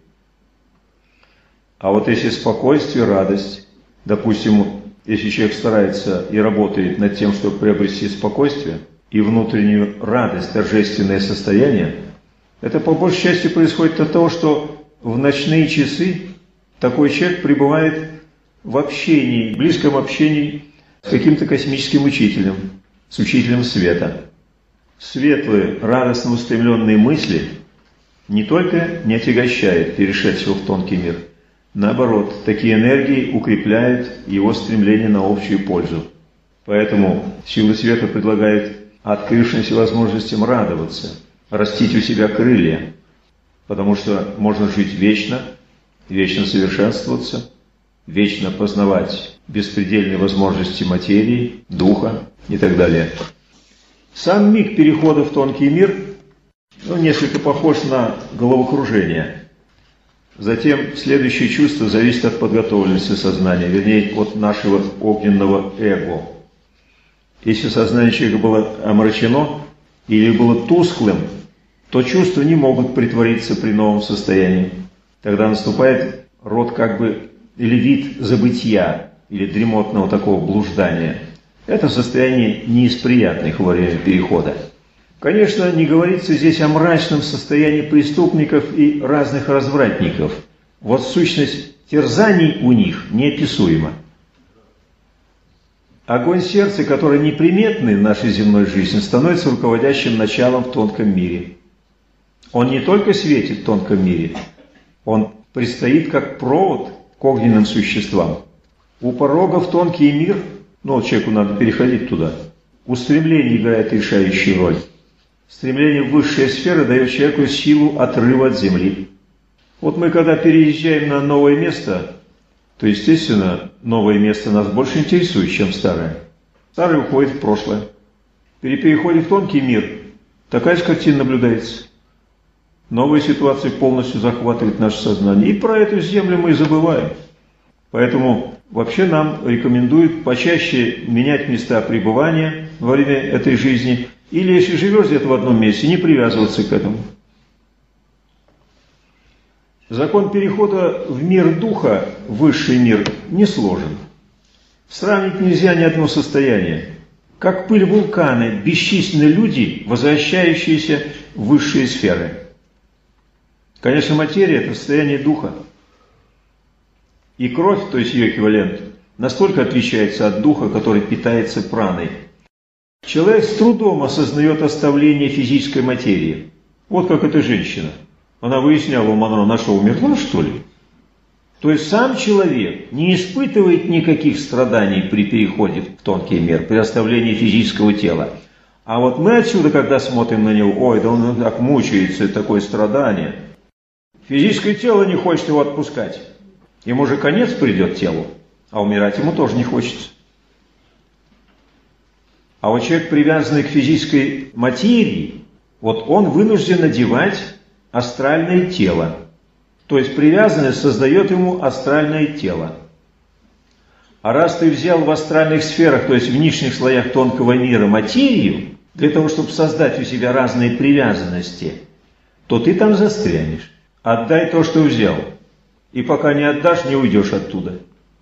А вот если спокойствие, радость, допустим, если человек старается и работает над тем, чтобы приобрести спокойствие и внутреннюю радость, торжественное состояние, это по большей части происходит от того, что в ночные часы такой человек пребывает в общении, в близком общении с каким-то космическим учителем, с учителем света. Светлые, радостно устремленные мысли не только не отягощают перешедшего в тонкий мир, наоборот, такие энергии укрепляют его стремление на общую пользу. Поэтому сила света предлагает открывшимся возможностям радоваться, растить у себя крылья, потому что можно жить вечно, вечно совершенствоваться, вечно познавать беспредельные возможности материи, духа и так далее. Сам миг перехода в тонкий мир, ну, несколько похож на головокружение. Затем следующее чувство зависит от подготовленности сознания, вернее, от нашего огненного эго. Если сознание человека было омрачено или было тусклым, то чувства не могут притвориться при новом состоянии. Тогда наступает род как бы или вид забытия, или дремотного такого блуждания. Это состояние не из приятных во время перехода. Конечно, не говорится здесь о мрачном состоянии преступников и разных развратников. Вот сущность терзаний у них неописуема. Огонь сердца, который неприметный в нашей земной жизни, становится руководящим началом в тонком мире. Он не только светит в тонком мире, он предстоит как провод к огненным существам. У порога в тонкий мир, ну, человеку надо переходить туда, устремление играет решающую роль. Стремление в высшие сферы дает человеку силу отрыва от земли. Вот мы, когда переезжаем на новое место, то, естественно, новое место нас больше интересует, чем старое. Старое уходит в прошлое. При переходе в тонкий мир такая же картина наблюдается. Новая ситуация полностью захватывает наше сознание. И про эту землю мы забываем. Поэтому вообще нам рекомендуют почаще менять места пребывания во время этой жизни. Или если живешь где-то в одном месте, не привязываться к этому. Закон перехода в мир духа, в высший мир, не сложен. Сравнить нельзя ни одно состояние. Как пыль вулкана, бесчисленные люди, возвращающиеся в высшие сферы. Конечно, материя – это состояние духа. И кровь, то есть ее эквивалент, настолько отличается от духа, который питается праной. Человек с трудом осознает оставление физической материи. Вот как эта женщина. Она выясняла у Монро, на что, умерла, что ли? То есть сам человек не испытывает никаких страданий при переходе в тонкий мир, при оставлении физического тела. А вот мы отсюда, когда смотрим на него, ой, да он так мучается, такое страдание. Физическое тело не хочет его отпускать. Ему же конец придет телу, а умирать ему тоже не хочется. А вот человек, привязанный к физической материи, вот он вынужден надевать астральное тело. То есть привязанность создает ему астральное тело. А раз ты взял в астральных сферах, то есть в нижних слоях тонкого мира, материю, для того, чтобы создать у себя разные привязанности, то ты там застрянешь. Отдай то, что взял. И пока не отдашь, не уйдешь оттуда.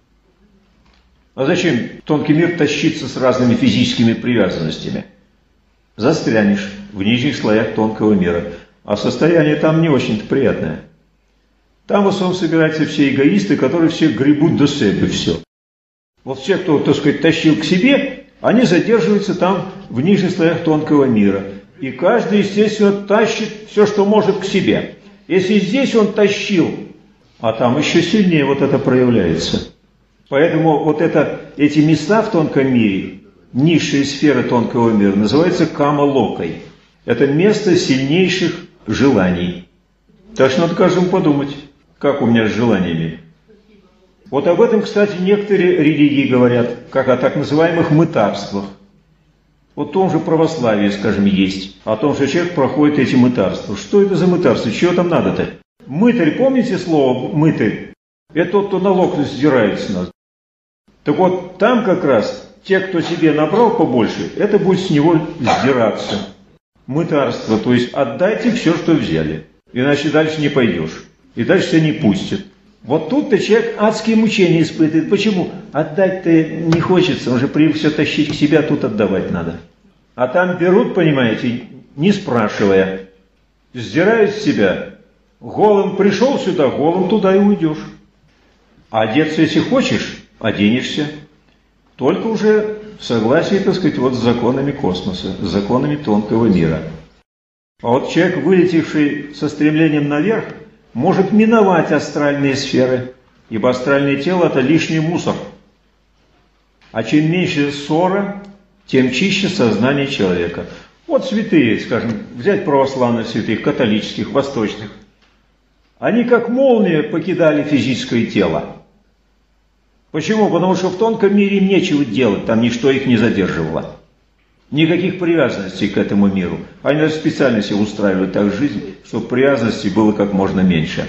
А зачем тонкий мир тащиться с разными физическими привязанностями? Застрянешь в нижних слоях тонкого мира. А состояние там не очень-то приятное. Там в основном собираются все эгоисты, которые все гребут до себя все. Вот все, кто, так сказать, тащил к себе, они задерживаются там в нижних слоях тонкого мира. И каждый, естественно, тащит все, что может, к себе. Если здесь он тащил, а там еще сильнее вот это проявляется. Поэтому вот это, эти места в тонком мире, низшие сферы тонкого мира, называются кама-локой. Это место сильнейших желаний. Так что надо каждому подумать, как у меня с желаниями. Вот об этом, кстати, некоторые религии говорят, как о так называемых мытарствах. Вот в том же православии, скажем, есть, о том, что человек проходит эти мытарства. Что это за мытарство? Чего там надо-то? Мытарь, помните слово «мытарь»? Это тот, кто налог сдирает с нас. Так вот, там как раз те, кто себе набрал побольше, это будет с него сдираться. Мытарство, то есть отдайте все, что взяли, иначе дальше не пойдешь, и дальше тебя не пустят. Вот тут-то человек адские мучения испытывает. Почему? Отдать-то не хочется, он же привык все тащить к себе, а тут отдавать надо. А там берут, понимаете, не спрашивая, сдирают с себя. Голым пришел сюда, голым туда и уйдешь. А одеться, если хочешь, оденешься. Только уже в согласии, так сказать, вот с законами космоса, с законами тонкого мира. А вот человек, вылетевший со стремлением наверх, может миновать астральные сферы, ибо астральное тело – это лишний мусор. А чем меньше ссора, тем чище сознание человека. Вот святые, скажем, взять православных святых, католических, восточных. Они как молния покидали физическое тело. Почему? Потому что в тонком мире им нечего делать, там ничто их не задерживало. Никаких привязанностей к этому миру. Они даже специально себе устраивают так жизнь, чтобы привязанностей было как можно меньше.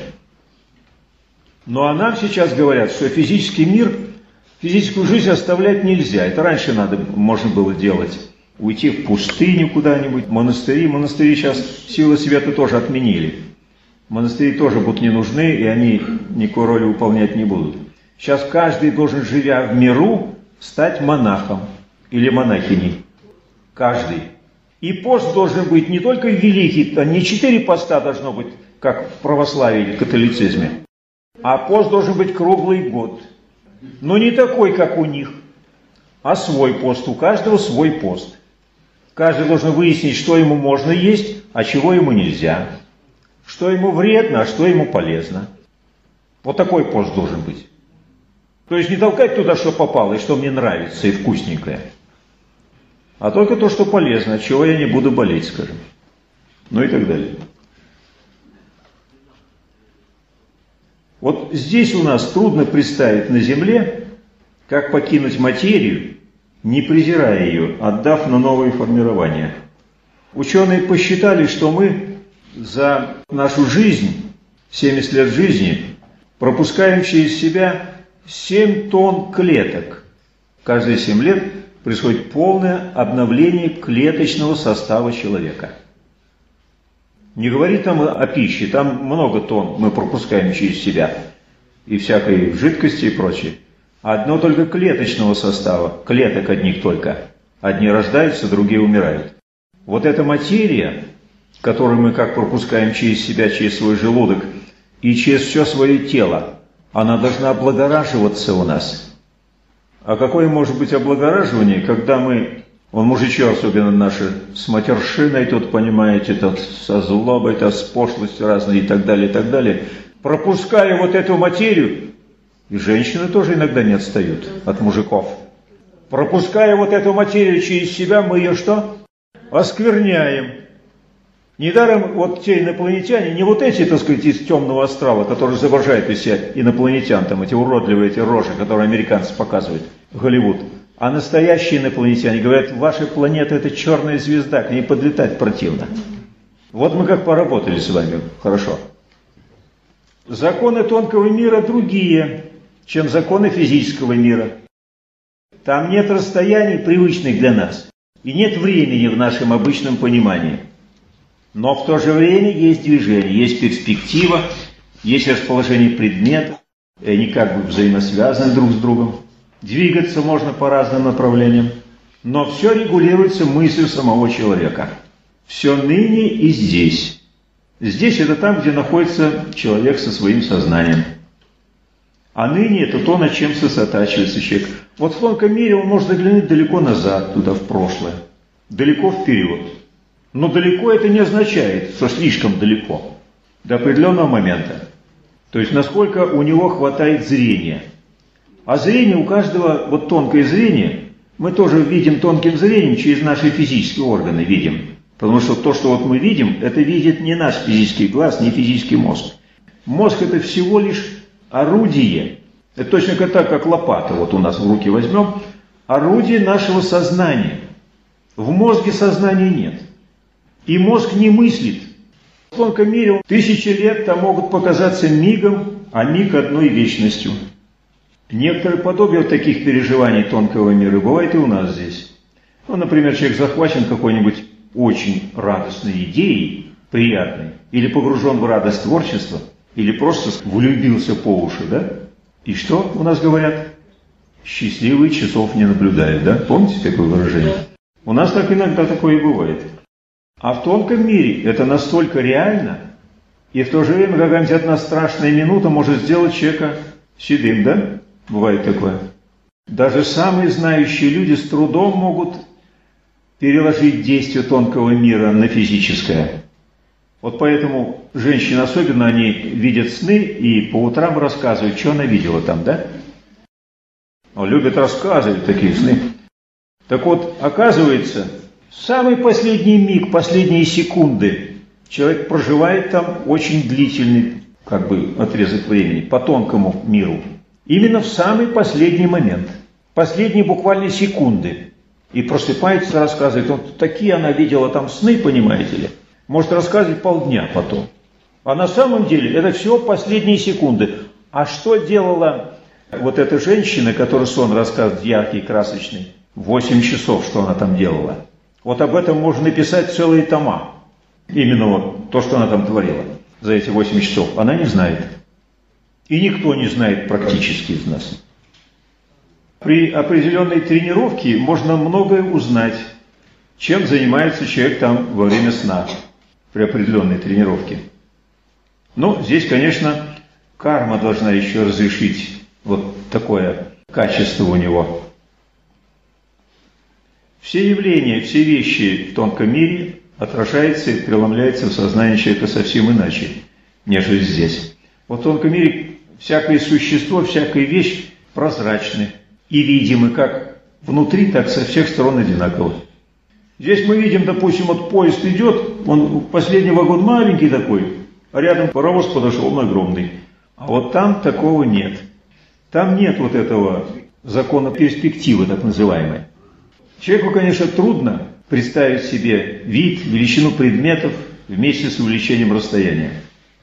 Ну а нам сейчас говорят, что физический мир, физическую жизнь оставлять нельзя. Это раньше надо, можно было делать. Уйти в пустыню куда-нибудь, в монастыри. Монастыри сейчас силы света тоже отменили. Монастыри тоже будут не нужны, и они никакой роли выполнять не будут. Сейчас каждый должен, живя в миру, стать монахом или монахиней. Каждый. И пост должен быть не только великий, а не четыре поста должно быть, как в православии или католицизме, а пост должен быть круглый год. Но не такой, как у них, а свой пост. У каждого свой пост. Каждый должен выяснить, что ему можно есть, а чего ему нельзя. Что ему вредно, а что ему полезно. Вот такой пост должен быть. То есть не толкать туда, что попало, и что мне нравится, и вкусненькое. А только то, что полезно, от чего я не буду болеть, скажем. Ну и так далее. Вот здесь у нас трудно представить на Земле, как покинуть материю, не презирая ее, отдав на новые формирования. Ученые посчитали, что мы за нашу жизнь, семьдесят лет жизни, пропускаем через себя семь тонн клеток. Каждые семь лет происходит полное обновление клеточного состава человека. Не говори там о пище, там много тонн мы пропускаем через себя, и всякой жидкости и прочее. Одно только клеточного состава, клеток одних только. Одни рождаются, другие умирают. Вот эта материя, которую мы как пропускаем через себя, через свой желудок и через все свое тело, она должна облагораживаться у нас. А какое может быть облагораживание, когда мы, он мужичье особенно наши, с матершиной тут, понимаете, тут, со злобой, то, с пошлостью разной и так далее, и так далее, пропуская вот эту материю, и женщины тоже иногда не отстают от мужиков, пропуская вот эту материю через себя, мы ее что? оскверняем. Недаром вот те инопланетяне, не вот эти, так сказать, из темного астрала, которые изображают из себя инопланетян, там эти уродливые эти рожи, которые американцы показывают, Голливуд, а настоящие инопланетяне говорят, ваша планета это черная звезда, к ней подлетать противно. Вот мы как поработали с вами, хорошо. Законы тонкого мира другие, чем законы физического мира. Там нет расстояний, привычных для нас, и нет времени в нашем обычном понимании. Но в то же время есть движение, есть перспектива, есть расположение предметов, и они как бы взаимосвязаны друг с другом. Двигаться можно по разным направлениям, но все регулируется мыслью самого человека. Все ныне и здесь. Здесь это там, где находится человек со своим сознанием. А ныне это то, над чем сосредотачивается человек. Вот в тонком мире он может заглянуть далеко назад, туда, в прошлое, далеко вперед. Но далеко это не означает, что слишком далеко, до определенного момента. То есть, насколько у него хватает зрения. А зрение у каждого, вот тонкое зрение, мы тоже видим тонким зрением, через наши физические органы видим. Потому что то, что вот мы видим, это видит не наш физический глаз, не физический мозг. Мозг это всего лишь орудие. Это точно так, как лопата, вот у нас в руки возьмем, орудие нашего сознания. В мозге сознания нет. И мозг не мыслит. В тонком мире тысячи лет там могут показаться мигом, а миг одной вечностью. Некоторые подобия таких переживаний тонкого мира бывает и у нас здесь. Ну, например, человек захвачен какой-нибудь очень радостной идеей, приятной, или погружен в радость творчества, или просто влюбился по уши, да? И что у нас говорят? Счастливые часов не наблюдают, да? Помните такое выражение? У нас так иногда такое и бывает. А в тонком мире это настолько реально, и в то же время какая-нибудь одна страшная минута может сделать человека седым, да? Бывает такое. Даже самые знающие люди с трудом могут переложить действие тонкого мира на физическое. Вот поэтому женщины особенно, они видят сны и по утрам рассказывают, что она видела там, да? Любят рассказывать такие сны. Так вот, оказывается, самый последний миг, последние секунды человек проживает там очень длительный как бы отрезок времени по тонкому миру. Именно в самый последний момент, последние буквально секунды. И просыпается, рассказывает, вот такие она видела там сны, понимаете ли. Может рассказывать полдня потом. А на самом деле это всего последние секунды. А что делала вот эта женщина, которая сон рассказывает яркий, красочный? Восемь часов, что она там делала. Вот об этом можно написать целые тома. Именно вот то, что она там творила за эти восемь часов. Она не знает. И никто не знает практически из нас. При определенной тренировке можно многое узнать, чем занимается человек там во время сна. При определенной тренировке. Но здесь, конечно, карма должна еще разрешить вот такое качество у него. Все явления, все вещи в тонком мире отражаются и преломляются в сознании человека совсем иначе, нежели здесь. Вот в тонком мире всякое существо, всякая вещь прозрачны и видимы как внутри, так со всех сторон одинаково. Здесь мы видим, допустим, вот поезд идет, он последний вагон маленький такой, а рядом паровоз подошел, он огромный. А вот там такого нет. Там нет вот этого закона перспективы, так называемой. Человеку, конечно, трудно представить себе вид, величину предметов вместе с увеличением расстояния.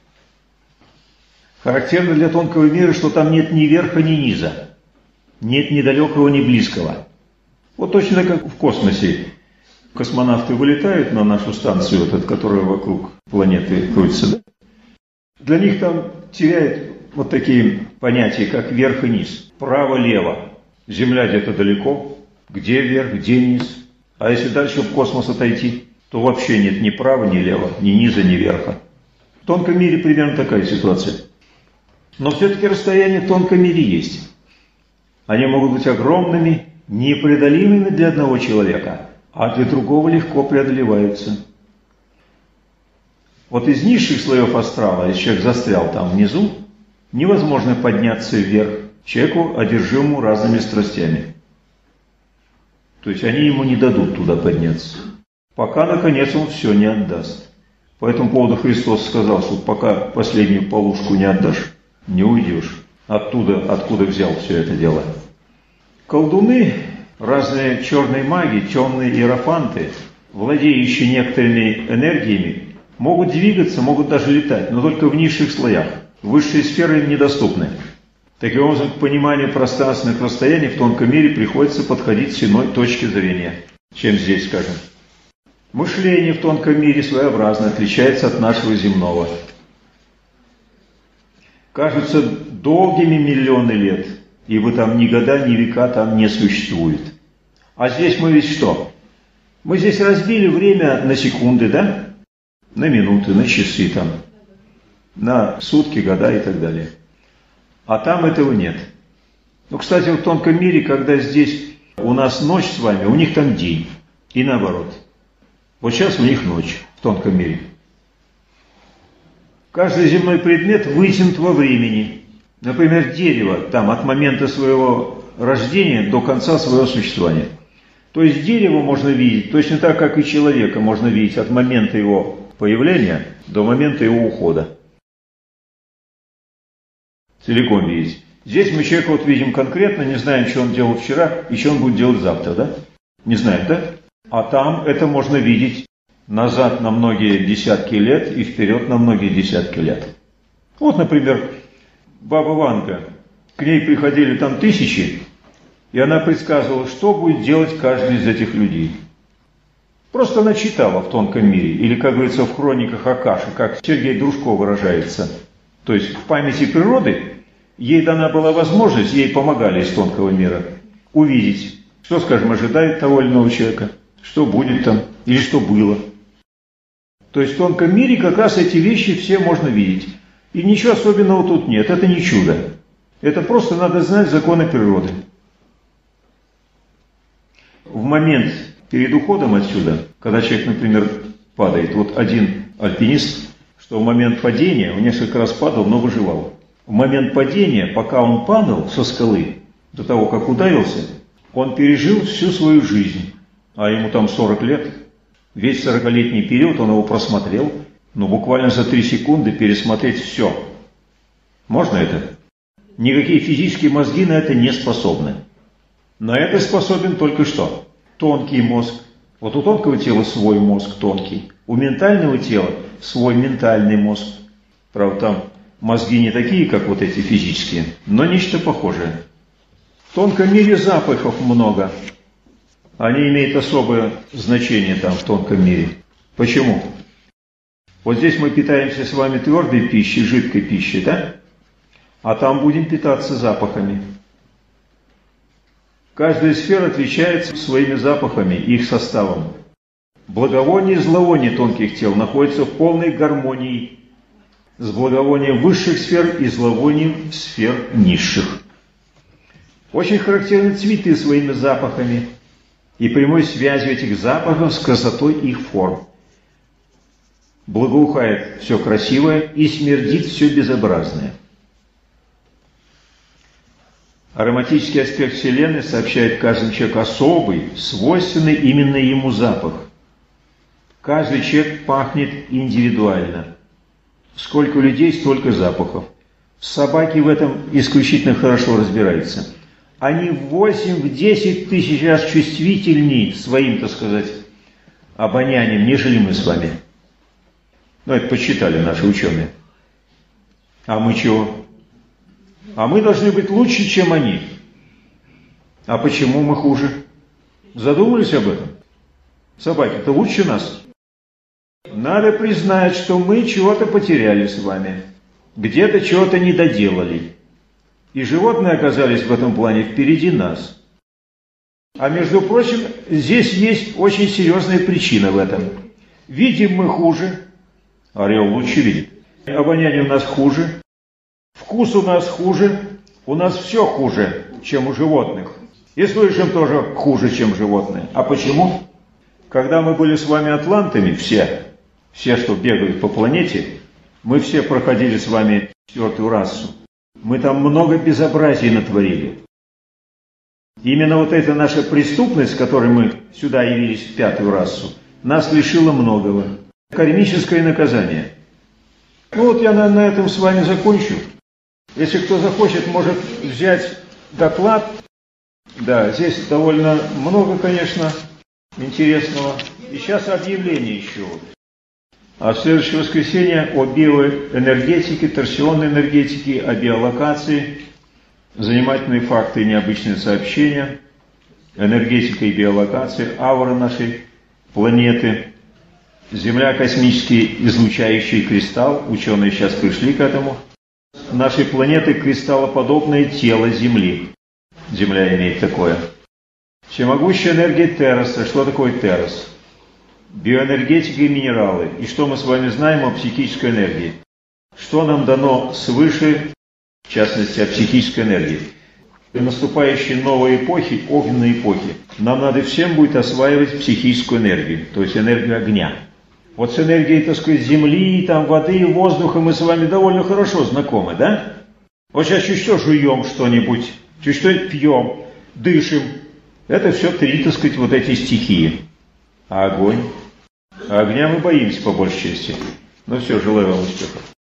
Характерно для тонкого мира, что там нет ни верха, ни низа. Нет ни далекого, ни близкого. Вот точно как в космосе. Космонавты вылетают на нашу станцию, вот, которая вокруг планеты крутится, да? Для них там теряют вот такие понятия, как верх и низ. Право-лево. Земля где-то далеко. Где верх, где низ. А если дальше в космос отойти, то вообще нет ни права, ни лева, ни низа, ни верха. В тонком мире примерно такая ситуация. Но все-таки расстояния в тонком мире есть. Они могут быть огромными, непреодолимыми для одного человека, а для другого легко преодолеваются. Вот из низших слоев астрала, если человек застрял там внизу, невозможно подняться вверх человеку, одержимому разными страстями. То есть они ему не дадут туда подняться. пока, наконец, он все не отдаст. По этому поводу Христос сказал, что пока последнюю полушку не отдашь, не уйдешь оттуда, откуда взял все это дело. Колдуны, разные черные маги, темные иерофанты, владеющие некоторыми энергиями, могут двигаться, могут даже летать, но только в низших слоях. Высшие сферы им недоступны. Таким образом, к пониманию пространственных расстояний в тонком мире приходится подходить с иной точки зрения, чем здесь, скажем. Мышление в тонком мире своеобразно отличается от нашего земного. Кажутся долгими миллионы лет, ибо там ни года, ни века там не существует. А здесь мы ведь что? Мы здесь разбили время на секунды, да? На минуты, на часы там, на сутки, года и так далее. А там этого нет. Ну, кстати, в тонком мире, когда здесь у нас ночь с вами, у них там день. И наоборот. Вот сейчас у них ночь в тонком мире. Каждый земной предмет вытянут во времени. Например, дерево там от момента своего рождения до конца своего существования. То есть дерево можно видеть точно так, как и человека можно видеть от момента его появления до момента его ухода. Целиком видеть. Здесь мы человека вот видим конкретно, не знаем, что он делал вчера и что он будет делать завтра, да? Не знаем, да? А там это можно видеть назад на многие десятки лет и вперед на многие десятки лет. Вот, например, баба Ванга. К ней приходили там тысячи, и она предсказывала, что будет делать каждый из этих людей. Просто она читала в тонком мире, или, как говорится, в хрониках Акаши, как Сергей Дружко выражается. То есть в памяти природы ей дана была возможность, ей помогали из тонкого мира, увидеть, что, скажем, ожидает того или иного человека, что будет там, или что было. То есть в тонком мире как раз эти вещи все можно видеть. И ничего особенного тут нет, это не чудо. Это просто надо знать законы природы. В момент перед уходом отсюда, когда человек, например, падает, вот один альпинист, что в момент падения, он несколько раз падал, но выживал. В момент падения, пока он падал со скалы, до того, как ударился, он пережил всю свою жизнь, а ему там сорок лет, весь сорокалетний период он его просмотрел, но буквально за три секунды пересмотреть все. Можно это? Никакие физические мозги на это не способны. На это способен только что? Тонкий мозг. Вот у тонкого тела свой мозг тонкий, у ментального тела свой ментальный мозг. Правда, там мозги не такие, как вот эти физические, но нечто похожее. В тонком мире запахов много. Они имеют особое значение там в тонком мире. Почему? Вот здесь мы питаемся с вами твердой пищей, жидкой пищей, да? А там будем питаться запахами. Каждая сфера отличается своими запахами, их составом. Благовоние и зловоние тонких тел находятся в полной гармонии с благовонием высших сфер и зловонием сфер низших. Очень характерны цветы своими запахами и прямой связью этих запахов с красотой их форм. Благоухает все красивое и смердит все безобразное. Ароматический аспект Вселенной сообщает каждому человеку особый, свойственный именно ему запах. Каждый человек пахнет индивидуально. Сколько людей, столько запахов. Собаки в этом исключительно хорошо разбираются. Они в восемь-десять тысяч раз чувствительнее своим, так сказать, обонянием, нежели мы с вами. Ну, это посчитали наши ученые. А мы чего? А мы должны быть лучше, чем они. А почему мы хуже? Задумались об этом? Собаки-то лучше нас. Надо признать, что мы чего-то потеряли с вами. Где-то чего-то не доделали. И животные оказались в этом плане впереди нас. А между прочим, здесь есть очень серьезная причина в этом. Видим мы хуже. Орел лучше видит. Обоняние у нас хуже. Вкус у нас хуже. У нас все хуже, чем у животных. И слышим тоже хуже, чем животные. А почему? Когда мы были с вами атлантами, все, все, что бегают по планете, мы все проходили с вами четвертую расу. Мы там много безобразий натворили. Именно вот эта наша преступность, с которой мы сюда явились в пятую расу, нас лишила многого. Кармическое наказание. Ну вот я на, на этом с вами закончу. Если кто захочет, может взять доклад. Да, здесь довольно много, конечно, интересного. И сейчас объявление еще. А в следующее воскресенье о биоэнергетике, торсионной энергетике, о биолокации, занимательные факты и необычные сообщения, энергетика и биолокация, аура нашей планеты, Земля, космический излучающий кристалл, ученые сейчас пришли к этому, нашей планеты кристаллоподобное тело Земли. Земля имеет такое. Всемогущая энергия Тероса. Что такое Терос? Биоэнергетика и минералы. И что мы с вами знаем о психической энергии? Что нам дано свыше, в частности, о психической энергии? В наступающей новой эпохи, огненной эпохи, нам надо всем будет осваивать психическую энергию, то есть энергию огня. Вот с энергией, так сказать, земли, там, воды, воздуха мы с вами довольно хорошо знакомы, да? Вот сейчас чуть что жуем что-нибудь, чуть что пьем, дышим. Это все три, так сказать, вот эти стихии. А огонь? А огня мы боимся, по большей части. Ну все, желаю вам успехов.